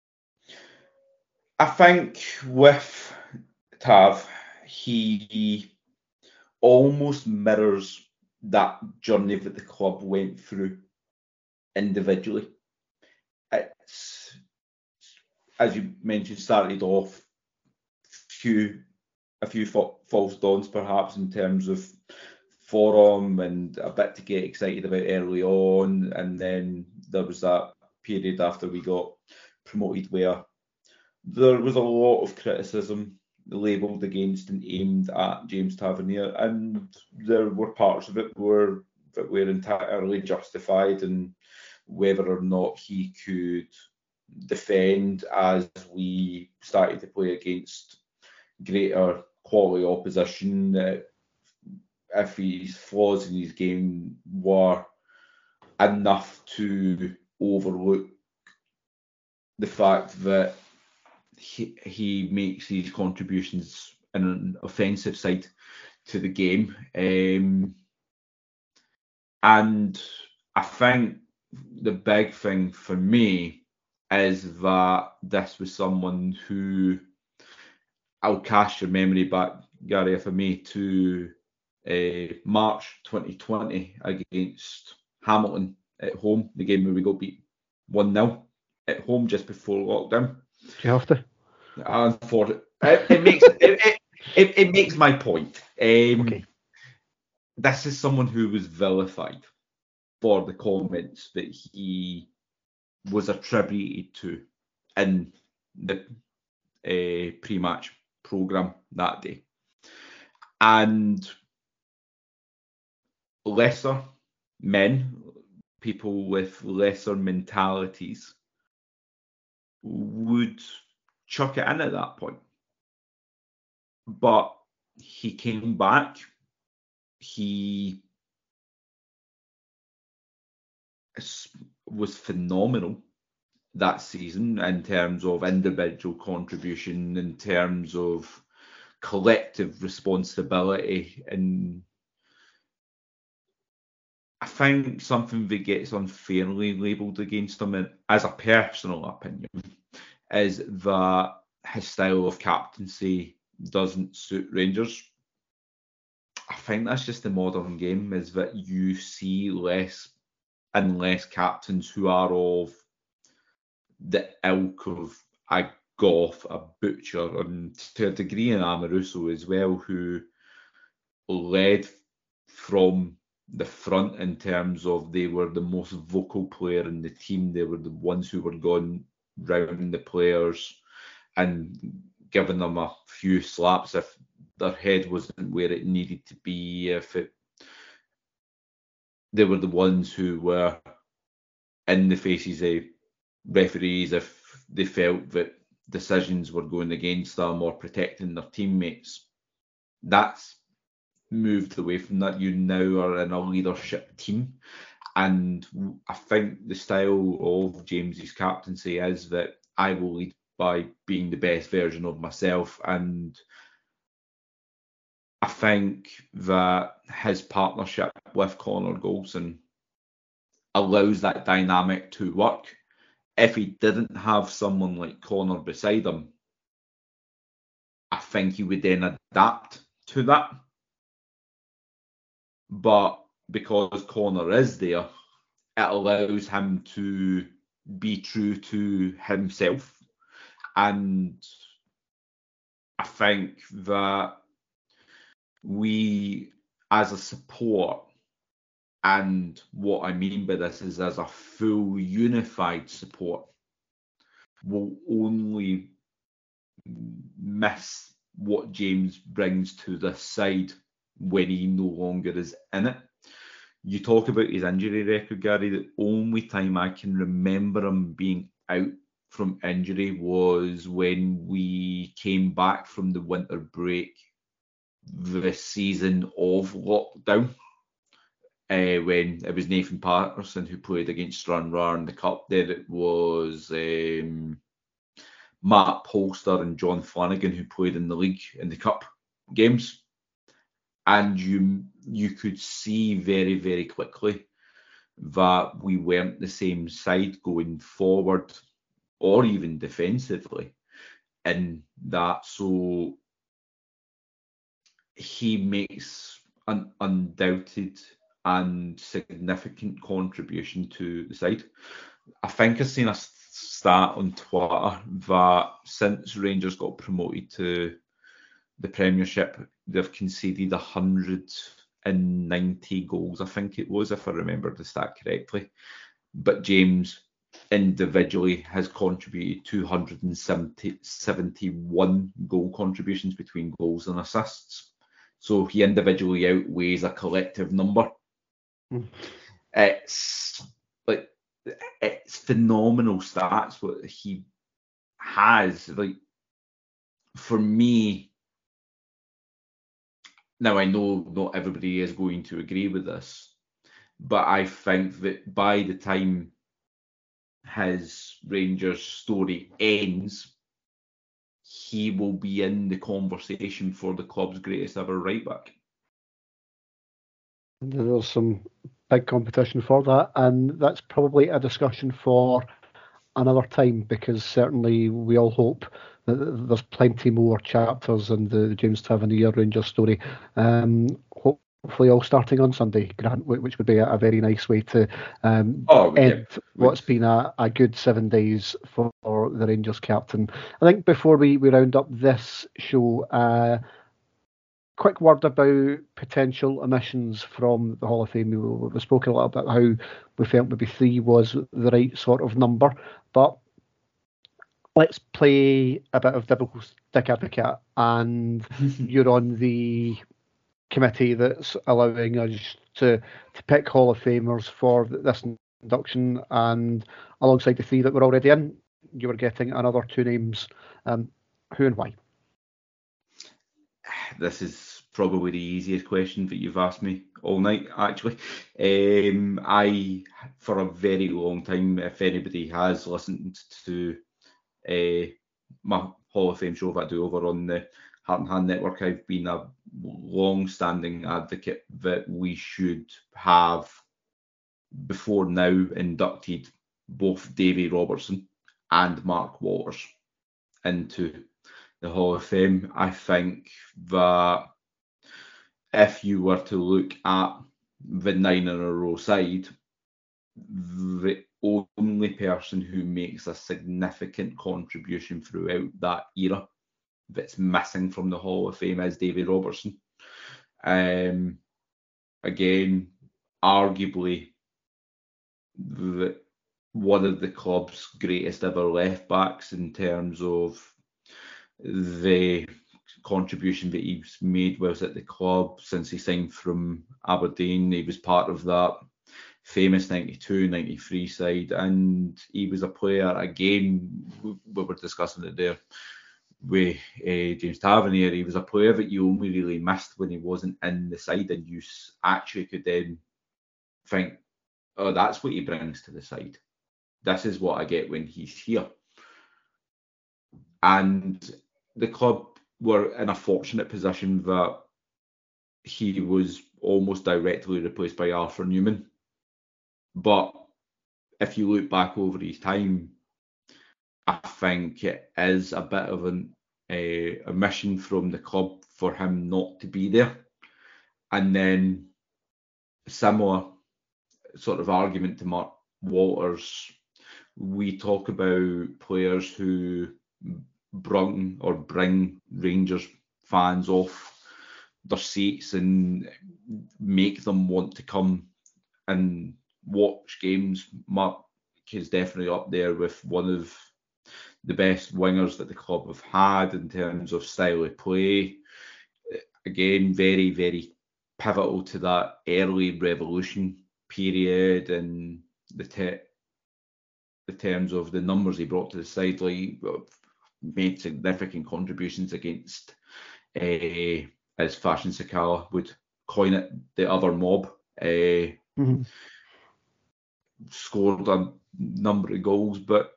I think with Tav, he almost mirrors that journey that the club went through individually. It's, as you mentioned, started off a few false dawns perhaps in terms of form and a bit to get excited about early on, and then there was that period after we got promoted where there was a lot of criticism labelled against and aimed at James Tavernier, and there were parts of it that were entirely justified, and whether or not he could defend as we started to play against greater quality opposition, if his flaws in his game were enough to overlook the fact that he makes his contributions in an offensive side to the game. And I think the big thing for me is that this was someone who, I'll cast your memory back, Gary, if I may, to March 2020 against Hamilton at home, the game where we got beat 1-0 at home just before lockdown. Do you have to? It makes my point. Okay. This is someone who was vilified for the comments that he was attributed to in the pre-match programme that day. And lesser men, people with lesser mentalities, would chuck it in at that point. But he came back. He was phenomenal that season in terms of individual contribution, in terms of collective responsibility, and I think something that gets unfairly labelled against him, as a personal opinion, is that his style of captaincy doesn't suit Rangers. I think that's just the modern game, is that you see less and less captains who are of the ilk of a Goff, a Butcher, and to a degree an Amoruso as well, who led from the front in terms of they were the most vocal player in the team. They were the ones who were going round the players and giving them a few slaps if their head wasn't where it needed to be, if they were the ones who were in the faces of referees, if they felt that decisions were going against them or protecting their teammates. That's moved away from that. You now are in a leadership team. And I think the style of James's captaincy is that I will lead by being the best version of myself. And I think that his partnership with Connor Goldson allows that dynamic to work. If he didn't have someone like Connor beside him, I think he would then adapt to that. But because Connor is there, it allows him to be true to himself. And I think that we, as a support, and what I mean by this is as a full unified support, will only miss what James brings to this side when he no longer is in it. You talk about his injury record, Gary. The only time I can remember him being out from injury was when we came back from the winter break, the season of lockdown, when it was Nathan Patterson who played against Stranraer in the Cup. Then it was Matt Polster and John Flanagan who played in the league in the Cup games. And you could see very, very quickly that we weren't the same side going forward or even defensively in that. So he makes an undoubted and significant contribution to the side. I think I've seen a stat on Twitter that since Rangers got promoted to the Premiership, they've conceded 190 goals, I think it was, if I remember the stat correctly. But James individually has contributed 271 goal contributions between goals and assists. So he individually outweighs a collective number. It's phenomenal stats what he has. Like, for me, now I know not everybody is going to agree with this, but I think that by the time his Rangers story ends, he will be in the conversation for the club's greatest ever right back. There's some big competition for that, and that's probably a discussion for another time, because certainly we all hope that there's plenty more chapters in the James Tavernier Rangers story. Hopefully all starting on Sunday, Grant, which would be a very nice way to end what's been a good 7 days for the Rangers captain. I think before we round up this show, quick word about potential omissions from the Hall of Fame. We've spoken a little about how we felt maybe 3 was the right sort of number, but let's play a bit of devil's advocate, and you're on the committee that's allowing us to pick Hall of Famers for this induction, and alongside the 3 that were already in, you were getting another 2 names. Who and why? This is probably the easiest question that you've asked me all night, actually. I, for a very long time, if anybody has listened to my Hall of Fame show that I do over on the Heart and Hand Network, I've been a long-standing advocate that we should have, before now, inducted both Davy Robertson and Mark Walters into the Hall of Fame. I think that if you were to look at the 9 in a row side, the only person who makes a significant contribution throughout that era that's missing from the Hall of Fame is Davy Robertson. Again, arguably one of the club's greatest ever left backs in terms of the contribution that he's made whilst at the club since he signed from Aberdeen. He was part of that famous 92-93 side, and he was a player, again, we were discussing it there with James Tavernier, he was a player that you only really missed when he wasn't in the side, and you actually could then think, oh, that's what he brings to the side. This is what I get when he's here. And the club were in a fortunate position that he was almost directly replaced by Arthur Newman. But if you look back over his time, I think it is a bit of a mission from the club for him not to be there. And then similar sort of argument to Mark Walters, we talk about players who bring Rangers fans off their seats and make them want to come and watch games. Mark is definitely up there with one of the best wingers that the club have had in terms of style of play. Again, very, very pivotal to that early revolution period and the terms of the numbers he brought to the side. Like, made significant contributions against, as Fashion Sakala would coin it, the other mob. Scored a number of goals, but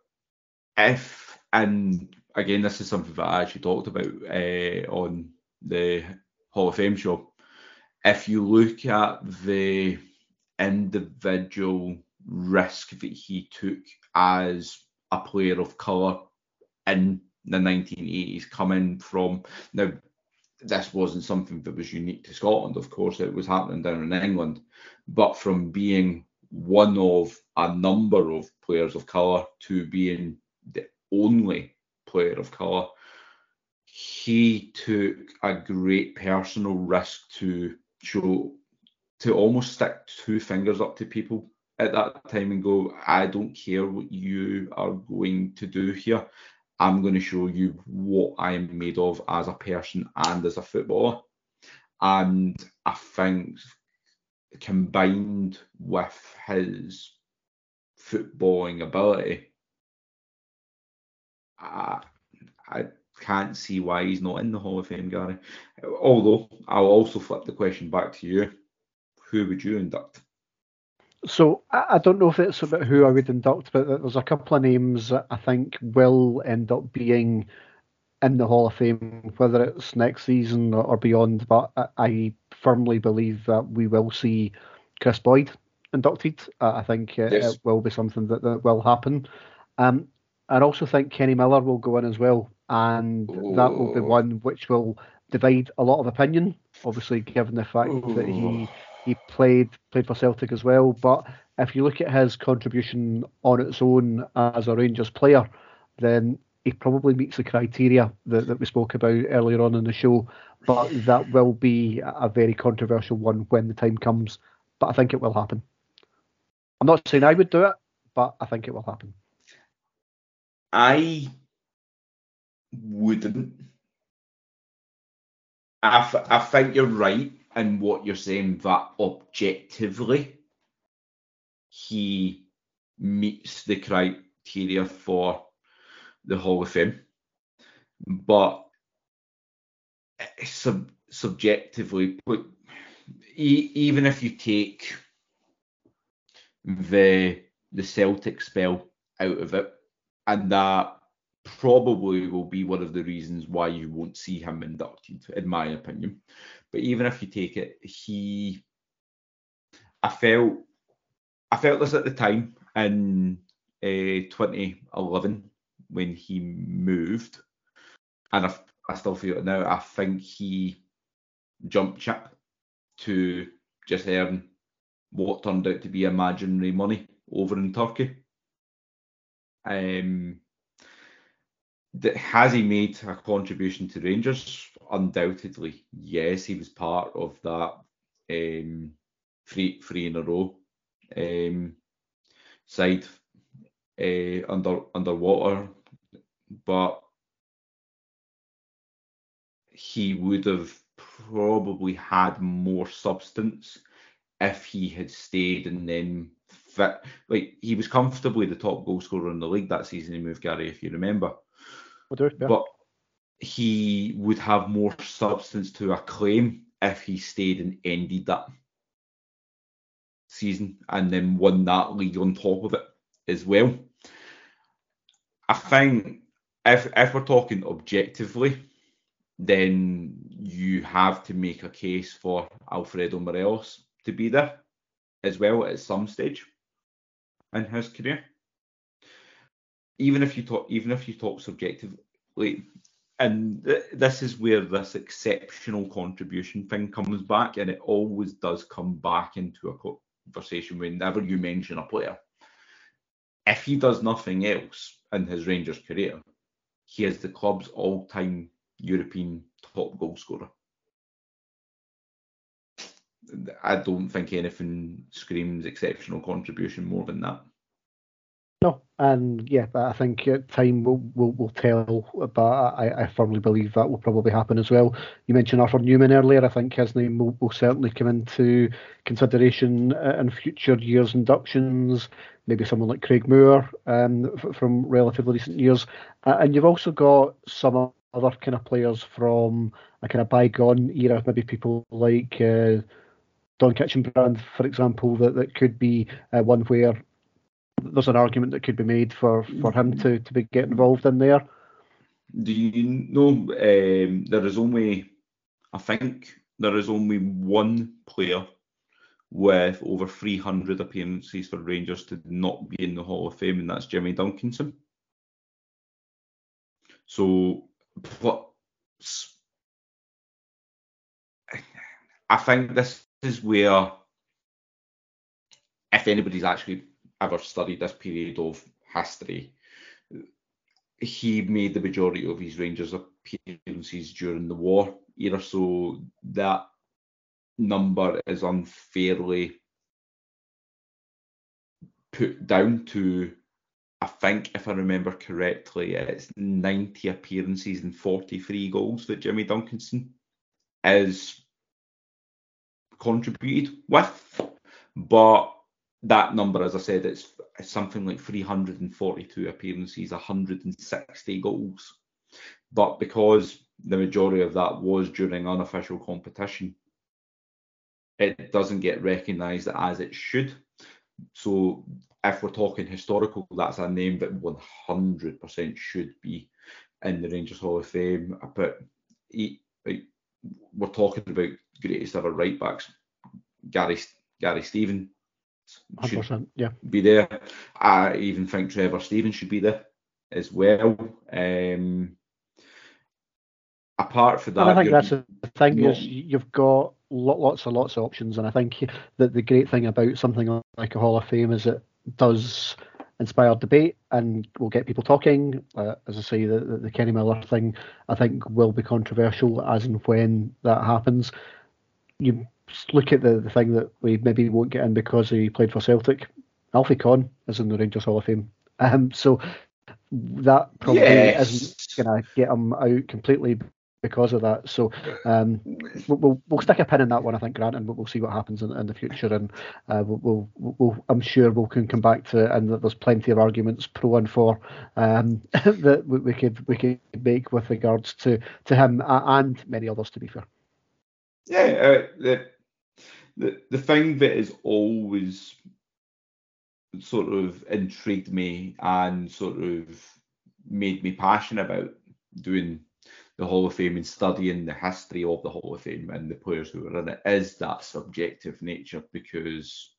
and again, this is something that I actually talked about on the Hall of Fame show. If you look at the individual risk that he took as a player of colour in the 1980s, coming from, now this wasn't something that was unique to Scotland, of course, it was happening down in England, but from being one of a number of players of colour to being the only player of colour, he took a great personal risk to almost stick two fingers up to people at that time and go, I don't care what you are going to do here. I'm going to show you what I am made of as a person and as a footballer. And I think combined with his footballing ability, I can't see why he's not in the Hall of Fame, Gary. Although, I'll also flip the question back to you. Who would you induct? So I don't know if it's about who I would induct, but there's a couple of names that I think will end up being in the Hall of Fame, whether it's next season or beyond. But I firmly believe that we will see Chris Boyd inducted. I think Yes. it will be something that will happen. I also think Kenny Miller will go in as well, and that will be one which will divide a lot of opinion, obviously given the fact that he played for Celtic as well. But if you look at his contribution on its own as a Rangers player, then he probably meets the criteria that we spoke about earlier on in the show. But that will be a very controversial one when the time comes. But I think it will happen. I'm not saying I would do it, but I think it will happen. I wouldn't. I think you're right in what you're saying, that objectively he meets the criteria for the Hall of Fame. But subjectively, even if you take the Celtic spell out of it, and that probably will be one of the reasons why you won't see him inducted, in my opinion. But even if you take it, I felt this at the time in 2011 when he moved, and I still feel it now. I think he jumped ship to just earn what turned out to be imaginary money over in Turkey. Has he made a contribution to Rangers? Undoubtedly, yes. He was part of that three in a row side underwater, but he would have probably had more substance if he had stayed and then fit. Like, he was comfortably the top goal scorer in the league that season. He moved, Gary, if you remember. But he would have more substance to a claim if he stayed and ended that season and then won that league on top of it as well. I think if we're talking objectively, then you have to make a case for Alfredo Morelos to be there as well at some stage in his career. Even if you talk subjectively, and this is where this exceptional contribution thing comes back, and it always does come back into a conversation whenever you mention a player. If he does nothing else in his Rangers career, he is the club's all-time European top goal scorer. I don't think anything screams exceptional contribution more than that. No, and yeah, I think time will tell, but I firmly believe that will probably happen as well. You mentioned Arthur Newman earlier. I think his name will certainly come into consideration in future years' inductions. Maybe someone like Craig Moore from relatively recent years. And you've also got some other kind of players from a kind of bygone era, maybe people like Don Kitchenbrand, for example, that could be one where there's an argument that could be made for him to be get involved in there. Do you know I think there is only one player with over 300 appearances for Rangers to not be in the Hall of Fame, and that's Jimmy Duncanson. So, I think this is where, if anybody's actually ever studied this period of history, he made the majority of his Rangers appearances during the war era, so that number is unfairly put down to, I think, if I remember correctly, it's 90 appearances and 43 goals that Jimmy Duncanson is contributed with. But that number, as I said, it's something like 342 appearances, 160 goals. But because the majority of that was during unofficial competition, it doesn't get recognised as it should. So if we're talking historical, that's a name that 100% should be in the Rangers Hall of Fame. But we're talking about greatest ever right backs. Gary Stevens should be there. I even think Trevor Stevens should be there as well. Apart from that, and I think that's the thing is you've got lots of options, and I think that the great thing about something like a Hall of Fame is it does inspire debate and will get people talking. As I say, the Kenny Miller thing I think will be controversial as and when that happens. You look at the thing that we maybe won't get in because he played for Celtic. Alfie Conn is in the Rangers Hall of Fame. So that probably isn't going to get him out completely because of that. So we'll stick a pin in that one, I think, Grant, and we'll see what happens in the future. And we'll I'm sure we'll come back to it, and there's plenty of arguments pro and for that we could make with regards to him and many others, to be fair. Yeah, the thing that has always sort of intrigued me and sort of made me passionate about doing the Hall of Fame and studying the history of the Hall of Fame and the players who are in it is that subjective nature, because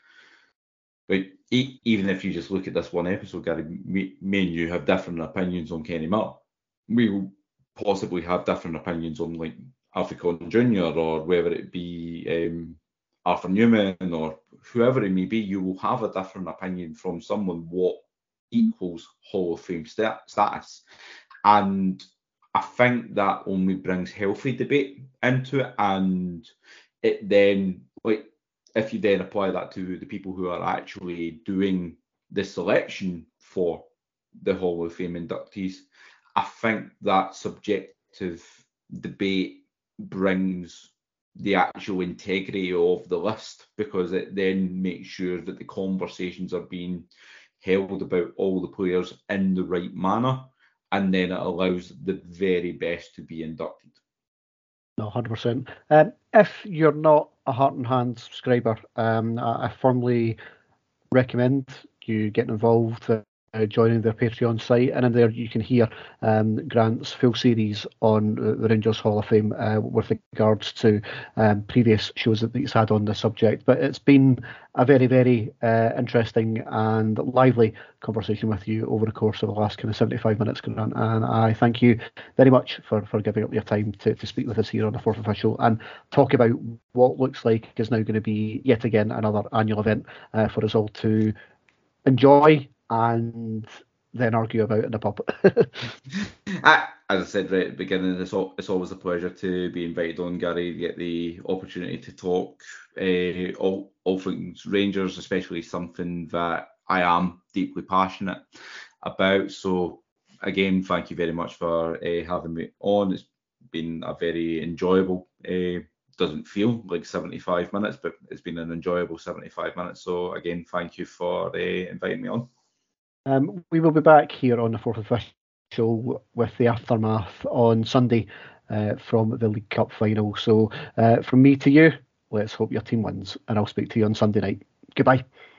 even if you just look at this one episode, Gary, me and you have different opinions on Kenny Miller. We will possibly have different opinions on like Alfie Conn Jr. or whether it be Arthur Newman or whoever it may be. You will have a different opinion from someone what equals Hall of Fame status. And I think that only brings healthy debate into it. And it then, like, if you then apply that to the people who are actually doing the selection for the Hall of Fame inductees, I think that subjective debate brings the actual integrity of the list, because it then makes sure that the conversations are being held about all the players in the right manner, and then it allows the very best to be inducted. No, 100%. If you're not a Heart and Hand subscriber, I firmly recommend you getting involved, joining their Patreon site, and in there you can hear Grant's full series on the Rangers Hall of Fame with regards to previous shows that he's had on the subject. But it's been a very, very interesting and lively conversation with you over the course of the last kind of 75 minutes, Grant, and I thank you very much for giving up your time to speak with us here on the Fourth Official and talk about what looks like is now going to be yet again another annual event for us all to enjoy and then argue about in the pub. As I said right at the beginning, it's always a pleasure to be invited on, Gary, to get the opportunity to talk all things Rangers, especially something that I am deeply passionate about. So again, thank you very much for having me on. It's been a very enjoyable, doesn't feel like 75 minutes, but it's been an enjoyable 75 minutes. So again, thank you for inviting me on. We will be back here on the Fourth Official with the aftermath on Sunday from the League Cup final. So from me to you, let's hope your team wins, and I'll speak to you on Sunday night. Goodbye.